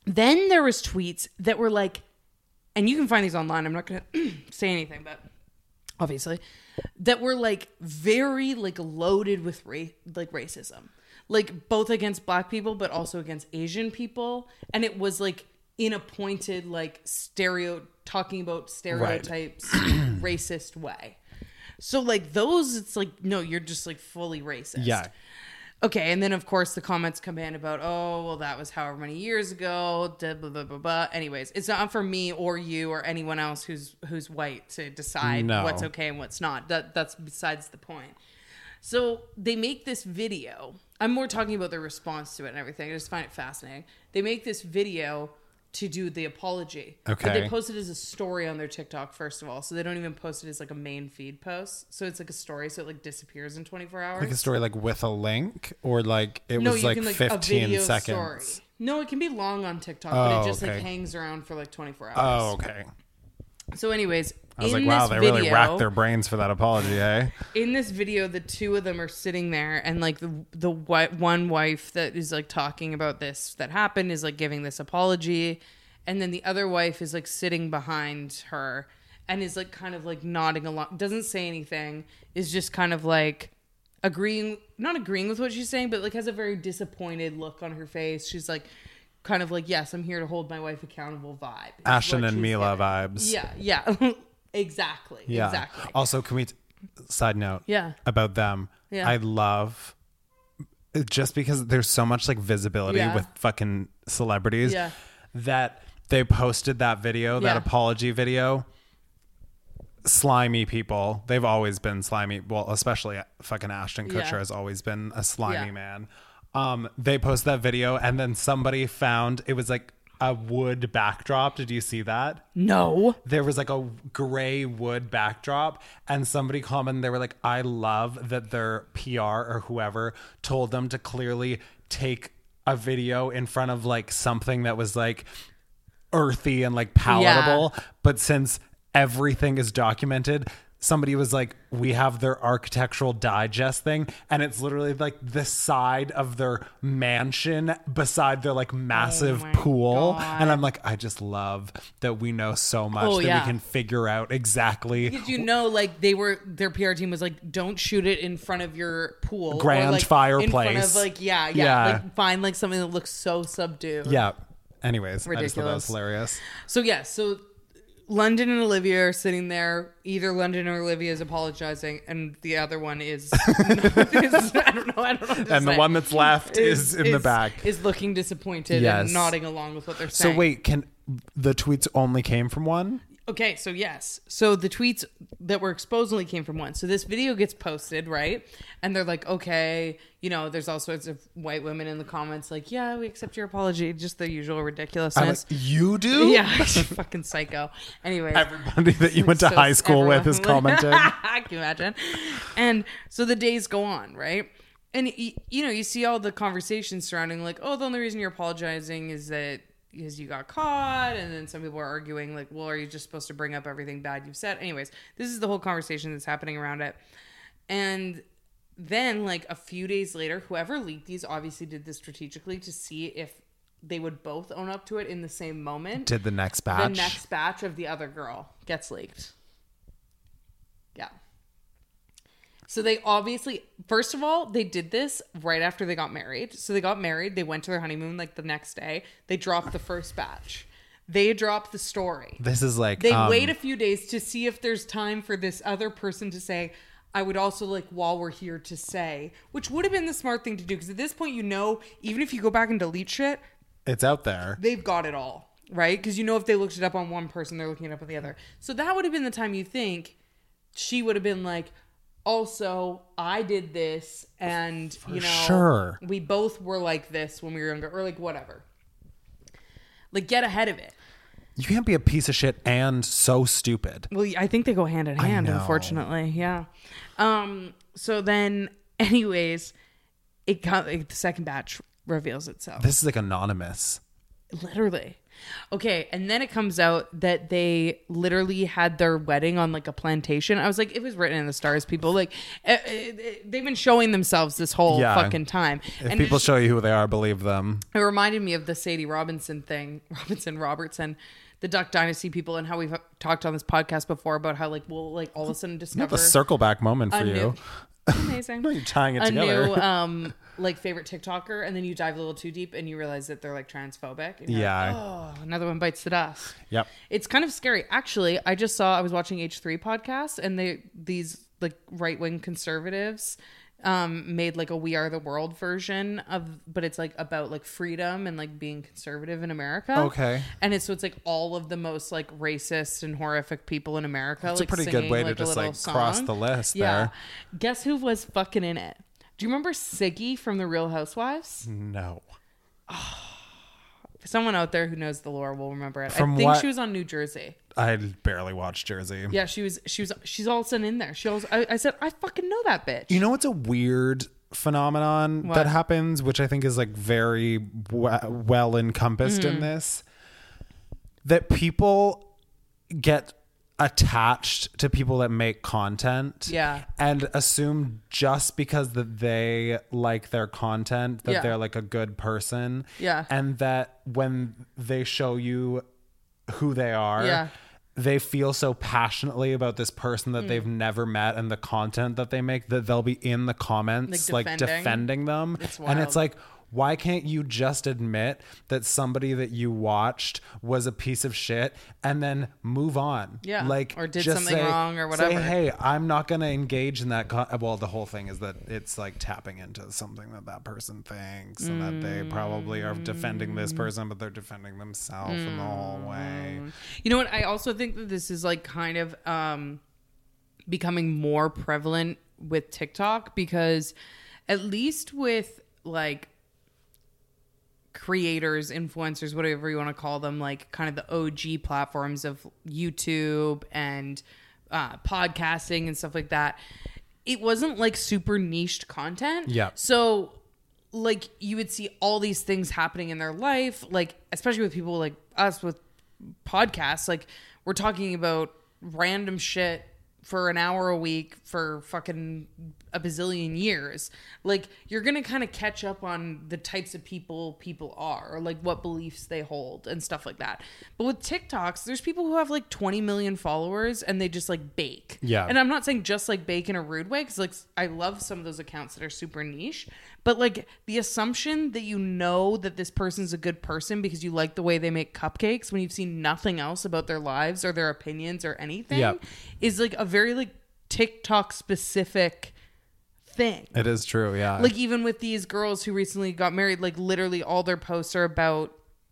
Then there was tweets that were like, and you can find these online. I'm not going to say anything, but obviously, that were like very like loaded with racism, like both against black people, but also against Asian people. And it was like in a pointed, like talking about stereotypes, racist way. So like those, it's like, no, you're just like fully racist. Yeah. Okay, and then of course the comments come in about, oh, well, that was however many years ago, blah, blah, blah, blah. Anyways, it's not for me or you or anyone else who's white to decide what's okay and what's not. That's besides the point. So they make this video. I'm more talking about their response to it and everything. I just find it fascinating. They make this video to do the apology. Okay. But they post it as a story on their TikTok, first of all. So they don't even post it as like a main feed post. So it's like a story. So it like disappears in 24 hours. Like a story like with a link, or like it was like 15 seconds. Story. No, it can be long on TikTok, but it just like hangs around for like 24 hours. Oh, okay. So anyways, I was like, wow, they really racked their brains for that apology, eh? In this video, the two of them are sitting there, and like the one wife that is like talking about this that happened is like giving this apology, and then the other wife is like sitting behind her and is like kind of like nodding along, doesn't say anything, is just kind of like not agreeing with what she's saying, but like has a very disappointed look on her face. She's like, kind of like, yes, I'm here to hold my wife accountable vibe. Ashton and Mila vibes. Yeah. Exactly. Yeah. Exactly. Also, can we side note about them? Yeah. I love, just because there's so much like visibility with fucking celebrities that they posted that video, that apology video. Slimy people. They've always been slimy. Well, especially fucking Ashton Kutcher has always been a slimy man. They posted that video, and then somebody found, it was like a wood backdrop. Did you see that? No. There was like a gray wood backdrop, and somebody commented, they were like, I love that their PR or whoever told them to clearly take a video in front of like something that was like earthy and like palatable. But since everything is documented, somebody was like, we have their architectural digest thing, and it's literally like the side of their mansion beside their like massive pool. God. And I'm like, I just love that we know so much that we can figure out exactly. Because like their PR team was like, don't shoot it in front of your pool. Grand or, like, fireplace. In front of like, like find like something that looks so subdued. Yeah. Anyways, ridiculous. I just thought that was hilarious. So London and Olivia are sitting there. Either London or Olivia is apologizing, and the other one is I don't know. And the one that's left is in the back. Is looking disappointed and nodding along with what they're saying. So wait, the tweets only came from one? Okay, so yes. So the tweets that were exposed only came from one. So this video gets posted, right? And they're like, okay, there's all sorts of white women in the comments like, yeah, we accept your apology. Just the usual ridiculousness. Like, you do? Yeah, fucking psycho. Anyway. Everybody that you went to high school with is commenting. Can you imagine? And so the days go on, right? And, you see all the conversations surrounding like, oh, the only reason you're apologizing is that because you got caught, and then some people are arguing like, well, are you just supposed to bring up everything bad you've said? Anyways, this is the whole conversation that's happening around it. And then like a few days later, whoever leaked these obviously did this strategically to see if they would both own up to it in the same moment. Did the next batch? The next batch of the other girl gets leaked. Yeah. So they obviously, first of all, they did this right after they got married. So they got married. They went to their honeymoon like the next day. They dropped the first batch. They dropped the story. This is like... They wait a few days to see if there's time for this other person to say, I would also like, while we're here, to say, which would have been the smart thing to do. Because at this point, even if you go back and delete shit... It's out there. They've got it all, right? Because if they looked it up on one person, they're looking it up on the other. So that would have been the time you think she would have been like... Also, I did this, and, sure, we both were like this when we were younger, or like whatever. Like, get ahead of it. You can't be a piece of shit and so stupid. Well, I think they go hand in hand, unfortunately. Yeah. So then, anyways, the second batch reveals itself. This is like anonymous. Literally. Okay, and then it comes out that they literally had their wedding on like a plantation. I was like, it was written in the stars, people. Like, they've been showing themselves this whole fucking time. If and people show you who they are, believe them. It reminded me of the Sadie Robertson, the Duck Dynasty people, and how we've talked on this podcast before about how like we'll like all of a sudden discover a circle back moment for you. Amazing. You're tying it together. New like favorite TikToker, and then you dive a little too deep and you realize that they're like transphobic. And yeah. Like, oh, another one bites the dust. Yep. It's kind of scary. Actually, I was watching H3 podcast, and these like right wing conservatives made like a We Are the World version but it's like about like freedom and like being conservative in America. Okay. And it's like all of the most like racist and horrific people in America. It's like a pretty good way to just like cross the list there. Guess who was fucking in it? Do you remember Siggy from The Real Housewives? No. Someone out there who knows the lore will remember it. I think she was on New Jersey. I barely watched Jersey. Yeah, she's all of a sudden in there. I said, I fucking know that bitch. You know what's a weird phenomenon that happens, which I think is like very well encompassed in this? That people get attached to people that make content and assume just because that they like their content that they're like a good person, and that when they show you who they are, they feel so passionately about this person that they've never met and the content that they make that they'll be in the comments like defending them. And it's like, why can't you just admit that somebody that you watched was a piece of shit and then move on? Yeah. Like, or did something wrong or whatever. Say, hey, I'm not going to engage in that. Well, the whole thing is that it's like tapping into something that person thinks and that they probably are defending this person, but they're defending themselves in the whole way. You know what? I also think that this is like kind of becoming more prevalent with TikTok, because at least with like creators, influencers, whatever you want to call them, like kind of the OG platforms of YouTube and podcasting and stuff like that, it wasn't like super niched content. Yeah. So like you would see all these things happening in their life, like especially with people like us with podcasts, like we're talking about random shit for an hour a week for fucking a bazillion years. Like you're going to kind of catch up on the types of people are, or like what beliefs they hold and stuff like that. But with TikToks, there's people who have like 20 million followers and they just like bake. Yeah. And I'm not saying just like bake in a rude way, because like I love some of those accounts that are super niche, but like the assumption that you know that this person's a good person because you like the way they make cupcakes when you've seen nothing else about their lives or their opinions or anything is like a very like TikTok specific thing. It is true, yeah. Like even with these girls who recently got married, like literally all their posts are about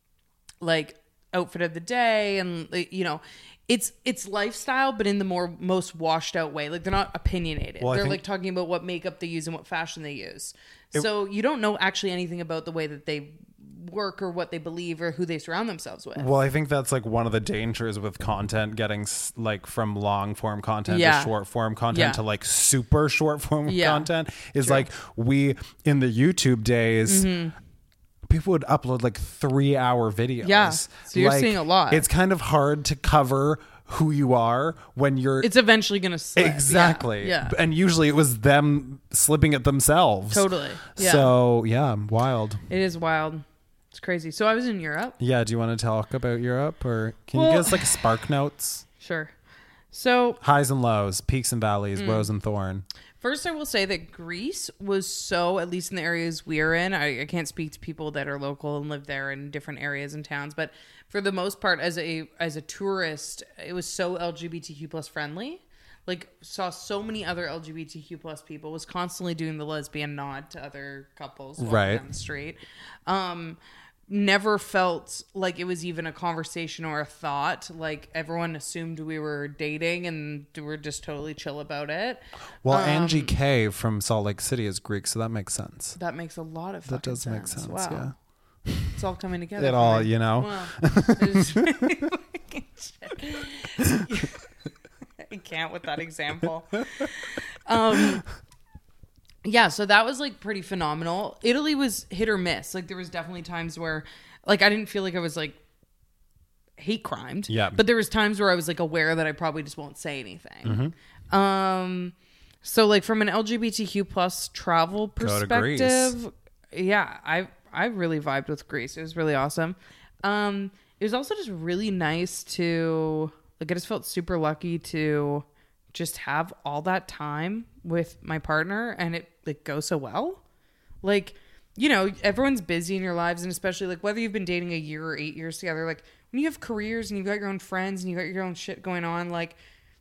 like outfit of the day and you know, it's lifestyle, but in the most washed out way. Like they're not opinionated. They're like talking about what makeup they use and what fashion they use. So you don't know actually anything about the way that they work or what they believe or who they surround themselves with. Well, I think that's like one of the dangers with content getting like from long form content to short form content to like super short form content is like we in the YouTube days people would upload like 3-hour videos. Yeah. So you're like, seeing a lot. It's kind of hard to cover who you are when it's eventually going to slip. Exactly. Yeah. And usually it was them slipping it themselves. Totally. Yeah. So yeah, wild. It is wild. It's crazy. So I was in Europe. Yeah. Do you want to talk about Europe, or can you give us like spark notes? Sure. So highs and lows, peaks and valleys, rose and thorn. First, I will say that Greece was so, at least in the areas we're in, I can't speak to people that are local and live there in different areas and towns, but for the most part, as a tourist, it was so LGBTQ plus friendly. Like, saw so many other LGBTQ plus people, was constantly doing the lesbian nod to other couples walking down the street. Never felt like it was even a conversation or a thought. Like everyone assumed we were dating and we're just totally chill about it. Well, Angie K from Salt Lake City is Greek, so that makes sense. That makes a lot of that does make sense. Wow. Yeah, it's all coming together. It all, you know. Wow. I can't with that example. Yeah, so that was like pretty phenomenal. Italy was hit or miss. Like there was definitely times where like I didn't feel like I was like hate crimed. Yeah. But there was times where I was like aware that I probably just won't say anything. So like from an LGBTQ plus travel perspective, yeah, I really vibed with Greece. It was really awesome. It was also just really nice to like, I just felt super lucky to just have all that time with my partner and it like go so well. Like, you know, everyone's busy in your lives, and especially like whether you've been dating a year or 8 years together, like when you have careers and you've got your own friends and you've got your own shit going on, like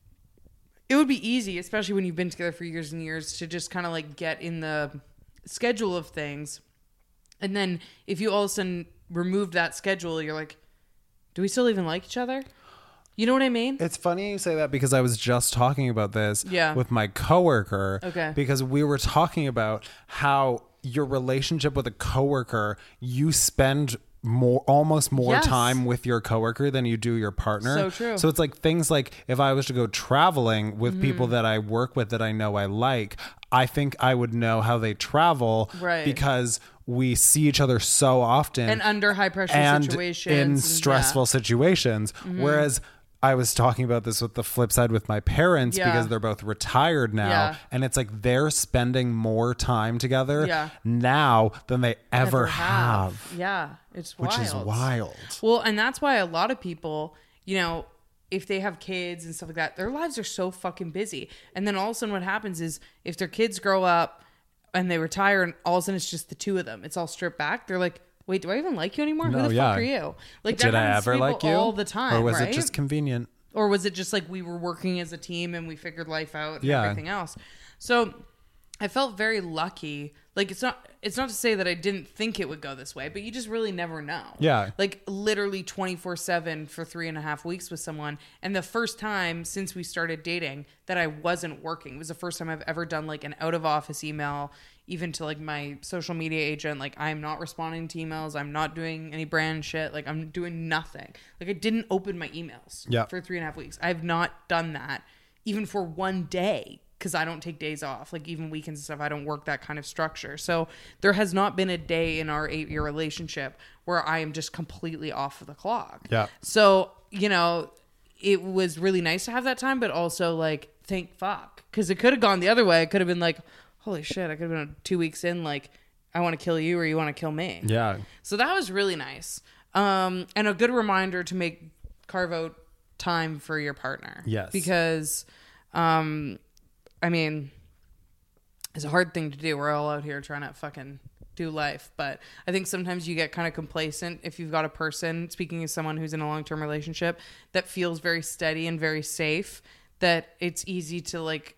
it would be easy, especially when you've been together for years and years, to just kind of like get in the schedule of things. And then if you all of a sudden removed that schedule, you're like, do we still even like each other? You know what I mean? It's funny you say that because I was just talking about this Yeah. with my coworker. Okay. Because we were talking about how your relationship with a coworker, you spend almost more Yes. time with your coworker than you do your partner. So true. So it's like things like if I was to go traveling with people that I work with that I know I like, I think I would know how they travel Right. because we see each other so often And under high pressure and situations. in and stressful situations. Whereas I was talking about this with the flip side with my parents Yeah. because they're both retired now. Yeah. And it's like they're spending more time together Yeah. now than they ever have. Yeah. It's Which wild. is wild. Well, and that's why a lot of people, you know, if they have kids and stuff like that, their lives are so fucking busy. And then all of a sudden what happens is if their kids grow up and they retire and all of a sudden it's just the two of them, it's all stripped back. They're like, wait, do I even like you anymore? No, Who the yeah. fuck are you? Like, Did that I happens to ever people like you? all the time, Or was right? it just convenient? Or was it just like we were working as a team and we figured life out and Yeah. everything else? So I felt very lucky. Like it's not to say that I didn't think it would go this way, but you just really never know. Yeah. Like literally 24/7 for 3.5 weeks with someone. And the first time since we started dating that I wasn't working, it was the first time I've ever done like an out of office email, even to like my social media agent. Like I'm not responding to emails. I'm not doing any brand shit. Like I'm doing nothing. Like I didn't open my emails for 3.5 weeks. I have not done that even for one day. Because I don't take days off, like even weekends and stuff. I don't work that kind of structure. So there has not been a day in our 8-year relationship where I am just completely off of the clock. Yeah. So, you know, it was really nice to have that time, but also like, thank fuck. Because it could have gone the other way. It could have been like, holy shit, I could have been 2 weeks in, like, I want to kill you or you want to kill me. Yeah. So that was really nice. And a good reminder to carve out time for your partner. Yes. Because, I mean, it's a hard thing to do. We're all out here trying to fucking do life. But I think sometimes you get kind of complacent if you've got a person, speaking as someone who's in a long-term relationship, that feels very steady and very safe, that it's easy to like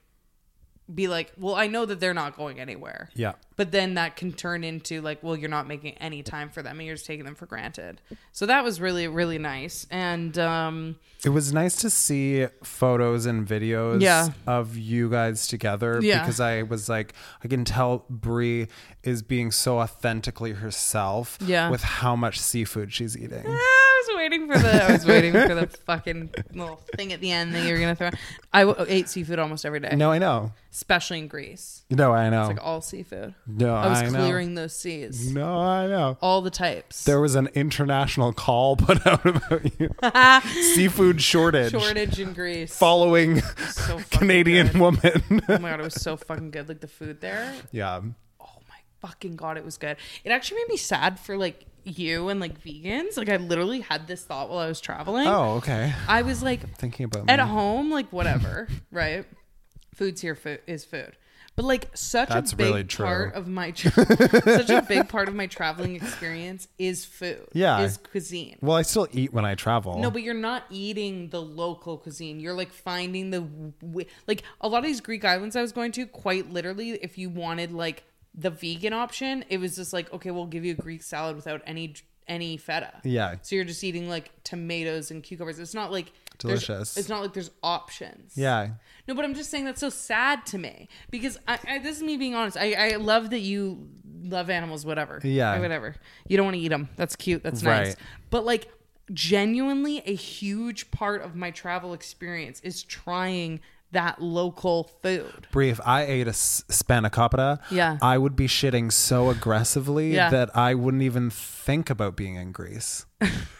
be like, well, I know that they're not going anywhere. Yeah. But then that can turn into like, well, you're not making any time for them and you're just taking them for granted. So that was really, really nice. And it was nice to see photos and videos of you guys together because I was like, I can tell Brie is being so authentically herself with how much seafood she's eating. I was waiting for the fucking little thing at the end that you were going to throw. I ate seafood almost every day. No, I know. Especially in Greece. No, I know. It's like all seafood. No, I was know. clearing those seas. No, I know. All the types. There was an international call put out about you. Seafood shortage. Shortage in Greece. Following So Canadian good. woman. Oh my God, it was so fucking good. Like the food there. Yeah. Oh my fucking God, it was good. It actually made me sad for like you and like vegans. Like I literally had this thought while I was traveling. Oh, okay. I was like Thinking about at me. home, like whatever, right? Food's here, food is food. But like That's a big really true. part of my such a big part of my traveling experience is food. Yeah. Is cuisine. Well, I still eat when I travel. No, but you're not eating the local cuisine. You're like finding like a lot of these Greek islands I was going to, quite literally, if you wanted like the vegan option, it was just like, okay, we'll give you a Greek salad without any feta. Yeah. So you're just eating like tomatoes and cucumbers. It's not like Delicious. It's not like there's options. Yeah. No, but I'm just saying that's so sad to me because this is me being honest. I love that you love animals, whatever. Yeah. Whatever. You don't want to eat them. That's cute. That's nice. Right. But like genuinely a huge part of my travel experience is trying that local food. Brie, if I ate a spanakopita, I would be shitting so aggressively that I wouldn't even think about being in Greece.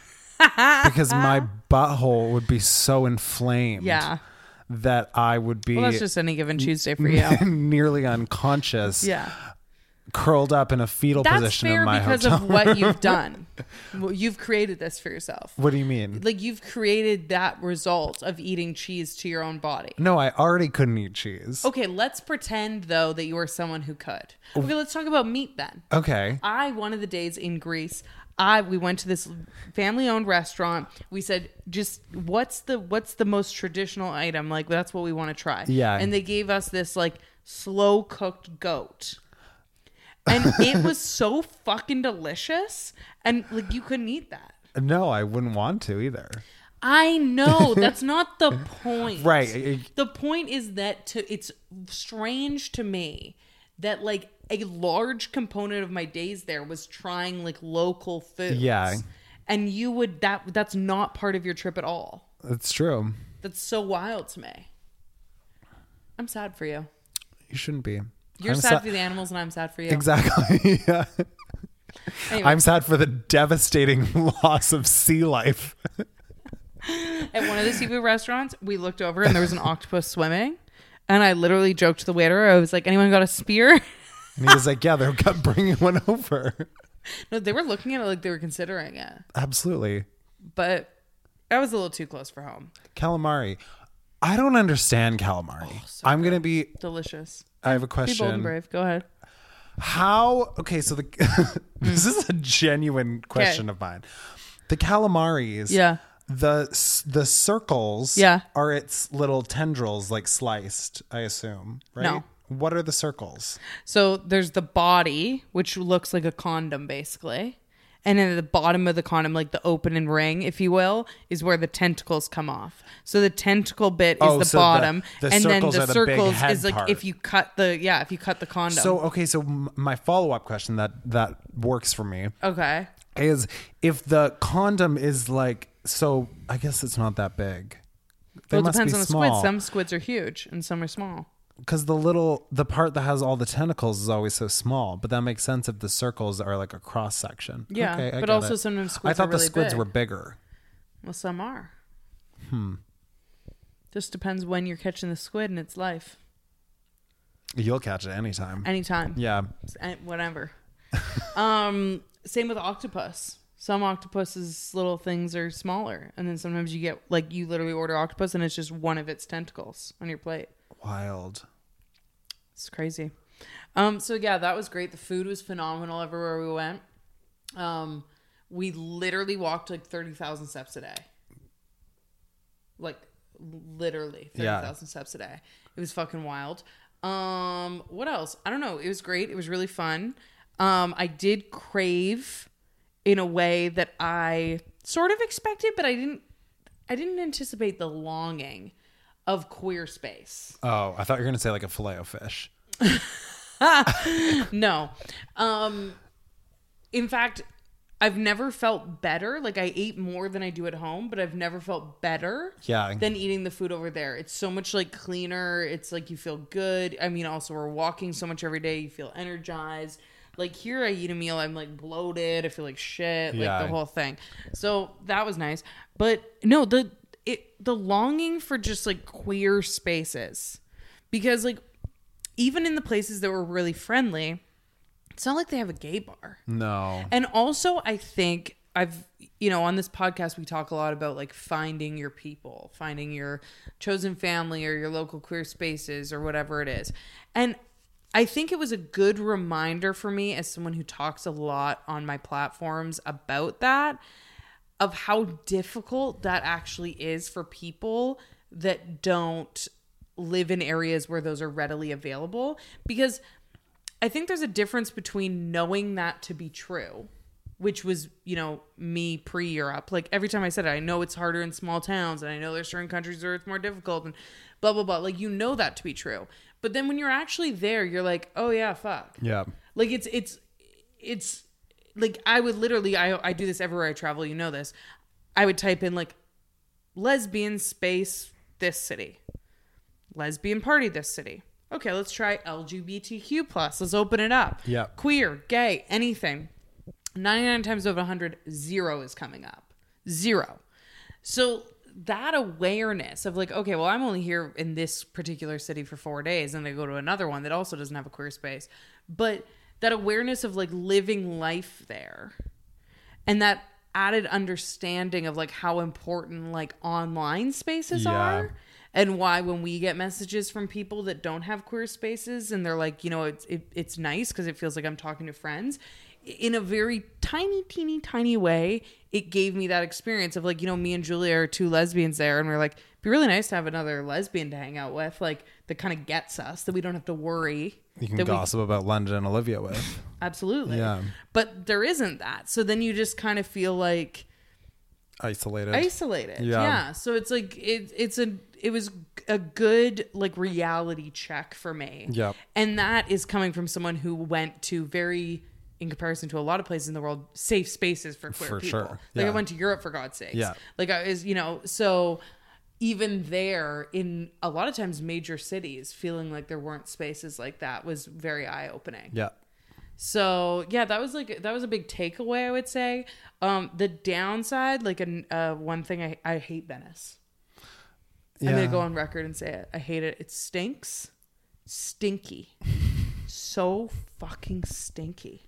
because my butthole would be so inflamed. Yeah. That I would be. Well, that's just any given Tuesday for you. Nearly unconscious. Yeah. Curled up in a fetal position in my hotel. That's fair because of what you've done. You've created this for yourself. What do you mean? Like you've created that result of eating cheese to your own body. No, I already couldn't eat cheese. Okay, let's pretend though that you are someone who could. Okay, let's talk about meat then. Okay. One of the days in Greece, we went to this family-owned restaurant. We said, just what's the most traditional item? Like that's what we want to try. Yeah. And they gave us this like slow cooked goat. And it was so fucking delicious. And like you couldn't eat that. No, I wouldn't want to either. I know. That's not the point. Right. The point is that it's strange to me that like a large component of my days there was trying like local foods. Yeah. And you would that's not part of your trip at all. That's true. That's so wild to me. I'm sad for you. You shouldn't be. You're sad for the animals and I'm sad for you. Exactly. Yeah. Anyway. I'm sad for the devastating loss of sea life. At one of the seafood restaurants, we looked over and there was an octopus swimming. And I literally joked to the waiter. I was like, anyone got a spear? And he was like, yeah, they're bringing one over. No, they were looking at it like they were considering it. Absolutely. But that was a little too close for home. Calamari. I don't understand calamari. Oh, so I'm going to be... delicious. I have a question. Be bold and brave. Go ahead. Okay, so this is a genuine question of mine. The calamaris, the circles are its little tendrils like sliced, I assume, right? No. What are the circles? So there's the body, which looks like a condom basically. And then at the bottom of the condom, like the open ring, if you will, is where the tentacles come off. So the tentacle bit is the bottom, the and then the circles big is like part. if you cut the condom. So okay, so my follow-up question that works for me. Okay. Is if the condom is like, so I guess it's not that big. They Well, it must depends be on the small. squid. Some squids are huge and some are small. Because the part that has all the tentacles is always so small, but that makes sense if the circles are like a cross section. Yeah, okay, but also sometimes squids I thought are really the squids big. were bigger. Well, some are. Just depends when you're catching the squid in its life. You'll catch it anytime. Anytime. Yeah. Whatever. Same with octopus. Some octopus's little things are smaller, and then sometimes you get like you literally order octopus and it's just one of its tentacles on your plate. Wild. It's crazy. So yeah, that was great. The food was phenomenal everywhere we went. We literally walked like 30,000 steps a day. Like literally 30,000 steps a day. It was fucking wild. What else? I don't know. It was great. It was really fun. I did crave in a way that I sort of expected, but I didn't anticipate the longing of queer space. Oh, I thought you were going to say like a Filet-O-Fish. No. In fact, I've never felt better. Like I ate more than I do at home, but I've never felt better than eating the food over there. It's so much like cleaner. It's like you feel good. I mean, also we're walking so much every day. You feel energized. Like here I eat a meal, I'm like bloated. I feel like shit, like the whole thing. So that was nice. But no, the longing for just like queer spaces, because like even in the places that were really friendly, it's not like they have a gay bar. No. And also I think on this podcast, we talk a lot about like finding your people, finding your chosen family or your local queer spaces or whatever it is. And I think it was a good reminder for me as someone who talks a lot on my platforms about that, of how difficult that actually is for people that don't live in areas where those are readily available. Because I think there's a difference between knowing that to be true, which was, me pre-Europe. Like every time I said it, I know it's harder in small towns and I know there's certain countries where it's more difficult and blah, blah, blah. Like, that to be true. But then when you're actually there, you're like, oh yeah, fuck. Yeah. Like it's like I would literally, I do this everywhere I travel. You know this. I would type in like lesbian space this city, lesbian party this city. Okay, let's try LGBTQ plus. Let's open it up. Yeah. Queer, gay, anything. 99 times out of 100, 0 is coming up. Zero. So that awareness of like, okay, well, I'm only here in this particular city for 4 days and I go to another one that also doesn't have a queer space. But that awareness of like living life there and that added understanding of like how important like online spaces are and why when we get messages from people that don't have queer spaces and they're like, you know, it's nice because it feels like I'm talking to friends. In a very teeny tiny way, it gave me that experience of like, you know, me and Julia are two lesbians there and we're like, it'd be really nice to have another lesbian to hang out with, like that kind of gets us, that we don't have to worry. You can gossip about London and Olivia with. Absolutely. Yeah. But there isn't that. So then you just kind of feel like isolated. Yeah. So it's like it was a good like reality check for me. Yeah. And that is coming from someone who went to very, in comparison to a lot of places in the world, safe spaces for queer people. Sure. Like I went to Europe for God's sakes. Yeah. Like I was, you know, so even there in a lot of times major cities, feeling like there weren't spaces like that was very eye opening. Yeah. So yeah, that was a big takeaway, I would say. The downside, like one thing, I hate Venice. Yeah. I'm going to go on record and say it. I hate it. It stinks. Stinky. So fucking stinky.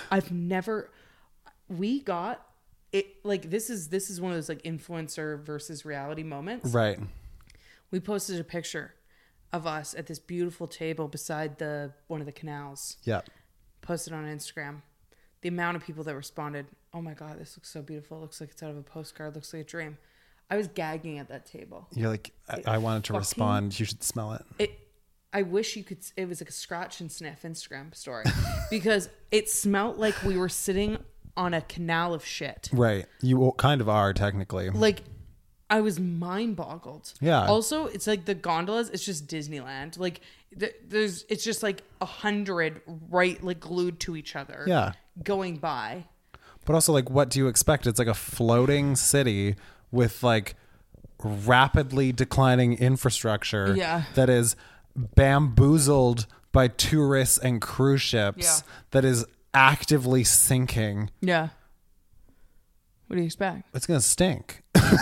We got it. Like this is one of those like influencer versus reality moments. Right. We posted a picture of us at this beautiful table beside one of the canals. Yeah. Posted on Instagram. The amount of people that responded, oh my God, this looks so beautiful. It looks like it's out of a postcard. It looks like a dream. I was gagging at that table. You're like, I wanted to respond. You should smell it. I wish you could. It was like a scratch and sniff Instagram story because it smelled like we were sitting on a canal of shit. Right. You kind of are technically. Like I was mind boggled. Yeah. Also, it's like the gondolas. It's just Disneyland. Like it's just like 100 right like glued to each other. Yeah. Going by. But also, like, what do you expect? It's like a floating city with like rapidly declining infrastructure. Yeah. That is bamboozled by tourists and cruise ships. Yeah. That is actively sinking. Yeah. What do you expect? It's gonna stink.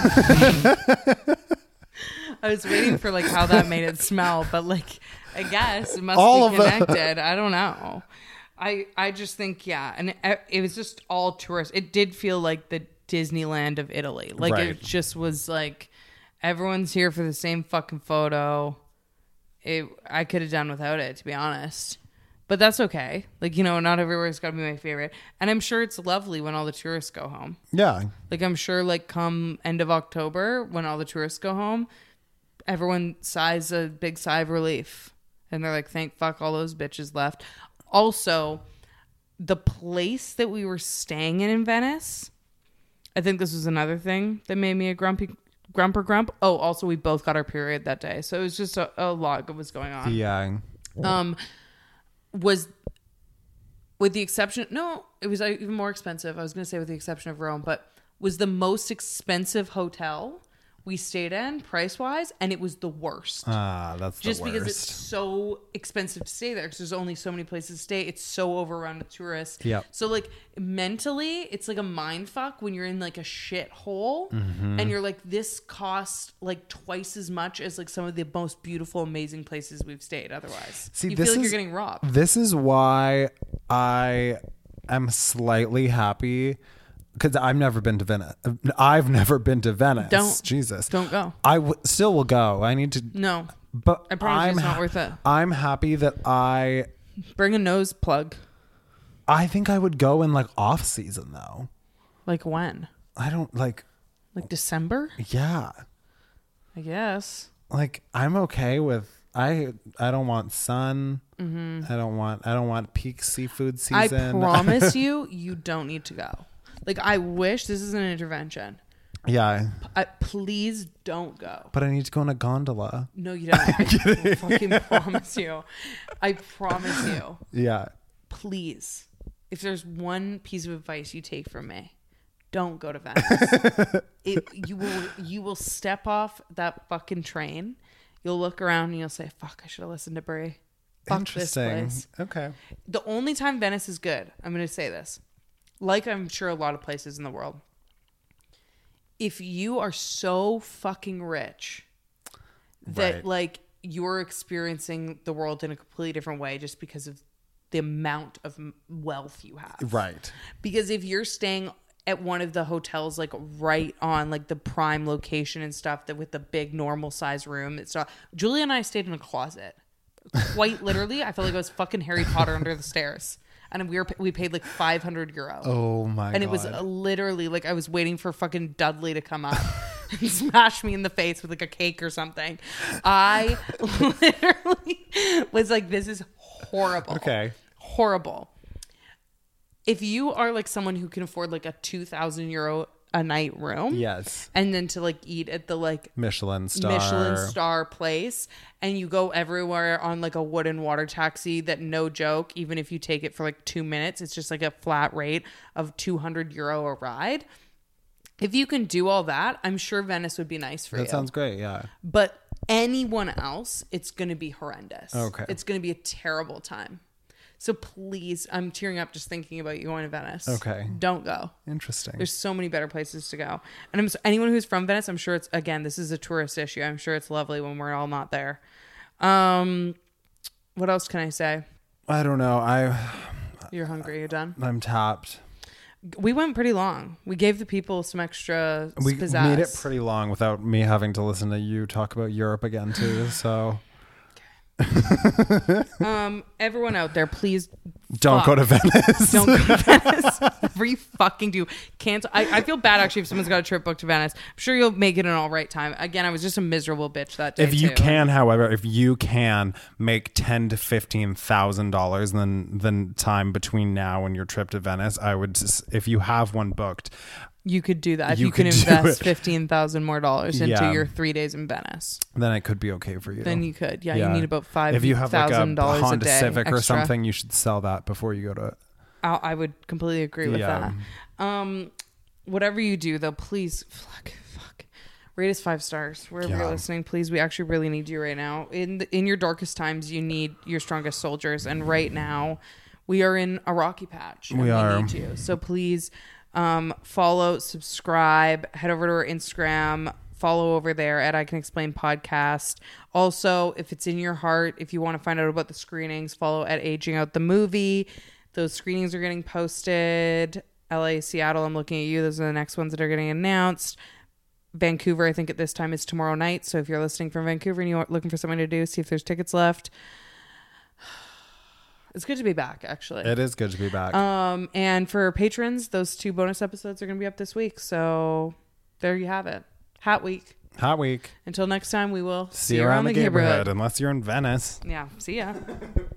I was waiting for like how that made it smell, but like I guess it must All be connected. I don't know. I just think and it was just all tourists. It did feel like the Disneyland of Italy. Like right. It just was like everyone's here for the same fucking photo. I could have done without it, to be honest. But that's okay. Like, you know, not everywhere's got to be my favorite. And I'm sure it's lovely when all the tourists go home. Yeah. Like, I'm sure, like, come end of October, when all the tourists go home, everyone sighs a big sigh of relief. And they're like, thank fuck all those bitches left. Also, the place that we were staying in Venice, I think this was another thing that made me a grump. Oh, also, we both got our period that day. So it was just a lot of was going on. Yeah. Was with the exception, no, it was even more expensive. I was going to say with the exception of Rome, but was the most expensive hotel we stayed in price wise. And it was the worst. That's just the worst. because it's so expensive to stay there because there's only so many places to stay. It's so overrun with tourists. Yeah. So like mentally, it's like a mind fuck when you're in like a shit hole and you're like, this costs like twice as much as like some of the most beautiful, amazing places we've stayed. Otherwise, see, you feel like you're getting robbed. This is why I am slightly happy. Because I've never been to Venice. Don't go. I still will go. I need to. No. But I promise it's not worth it. I'm happy that I bring a nose plug. I think I would go in like off season though. Like when? I don't like December? Yeah. I guess. Like I'm okay with I don't want sun. Mm-hmm. I don't want peak seafood season. I promise you don't need to go. Like, I wish this is an intervention. Yeah. Please don't go. But I need to go on a gondola. No, you don't. I fucking promise you. I promise you. Yeah. Please. If there's one piece of advice you take from me, don't go to Venice. You will step off that fucking train. You'll look around and you'll say, fuck, I should have listened to Brie. Fuck this place. Okay. The only time Venice is good, I'm going to say this. Like I'm sure a lot of places in the world, if you are so fucking rich that Right. like you're experiencing the world in a completely different way just because of the amount of wealth you have. Right. Because if you're staying at one of the hotels, like right on like the prime location and stuff, that with the big normal size room, it's not. Julia and I stayed in a closet. Quite literally, I felt like I was fucking Harry Potter under the stairs, and we paid like €500. Oh my god. And it was literally like I was waiting for fucking Dudley to come up and smash me in the face with like a cake or something. I literally was like, this is horrible. Okay. Horrible. If you are like someone who can afford like a €2,000 a night room, Yes. and then to like eat at the like Michelin star place, and you go everywhere on like a wooden water taxi that, no joke, even if you take it for like 2 minutes, it's just like a flat rate of €200 a ride. If you can do all that, I'm sure Venice would be nice for you. That sounds great. Yeah. But anyone else, it's going to be horrendous. Okay. It's going to be a terrible time. So please, I'm tearing up just thinking about you going to Venice. Okay. Don't go. Interesting. There's so many better places to go. And anyone who's from Venice, I'm sure it's, again, this is a tourist issue. I'm sure it's lovely when we're all not there. What else can I say? I don't know. You're hungry. You're done? I'm tapped. We went pretty long. We gave the people some extra We pizzazz. made it pretty long without me having to listen to you talk about Europe again too. So Everyone out there, please don't go to Venice. Don't go to Venice. Whatever you fucking do. Cancel. I feel bad actually if someone's got a trip booked to Venice. I'm sure you'll make it an all right time. Again, I was just a miserable bitch that day. If you too. can, however, if you can make $10,000 to $15,000 then time between now and your trip to Venice, I would just, if you have one booked, you could do that. If you you can could do invest it. $15,000 more into Yeah. your 3 days in Venice. then it could be okay for you. Then you could. Yeah, you need about $5,000 If you have like a a Honda day Civic or extra. something, you should sell that before you go to. I would completely agree with Yeah. that. Whatever you do, though, please, fuck, rate us 5 stars wherever Yeah. you're listening. Please, we actually really need you right now. In your darkest times, you need your strongest soldiers, and right now, we are in a rocky patch. And We are. need you. So please, follow, subscribe, head over to our Instagram. Follow over there at I Can Explain Podcast. Also, if it's in your heart, if you want to find out about the screenings, follow at Aging Out the Movie. Those screenings are getting posted. LA, Seattle, I'm looking at you. Those are the next ones that are getting announced. Vancouver, I think at this time is tomorrow night. So if you're listening from Vancouver and you're looking for something to do, see if there's tickets left. It's good to be back, actually. It is good to be back. And for patrons, those 2 bonus episodes are going to be up this week. So there you have it. Hot week. Hot week. Until next time, we will See you around the neighborhood, unless you're in Venice. Yeah. See ya.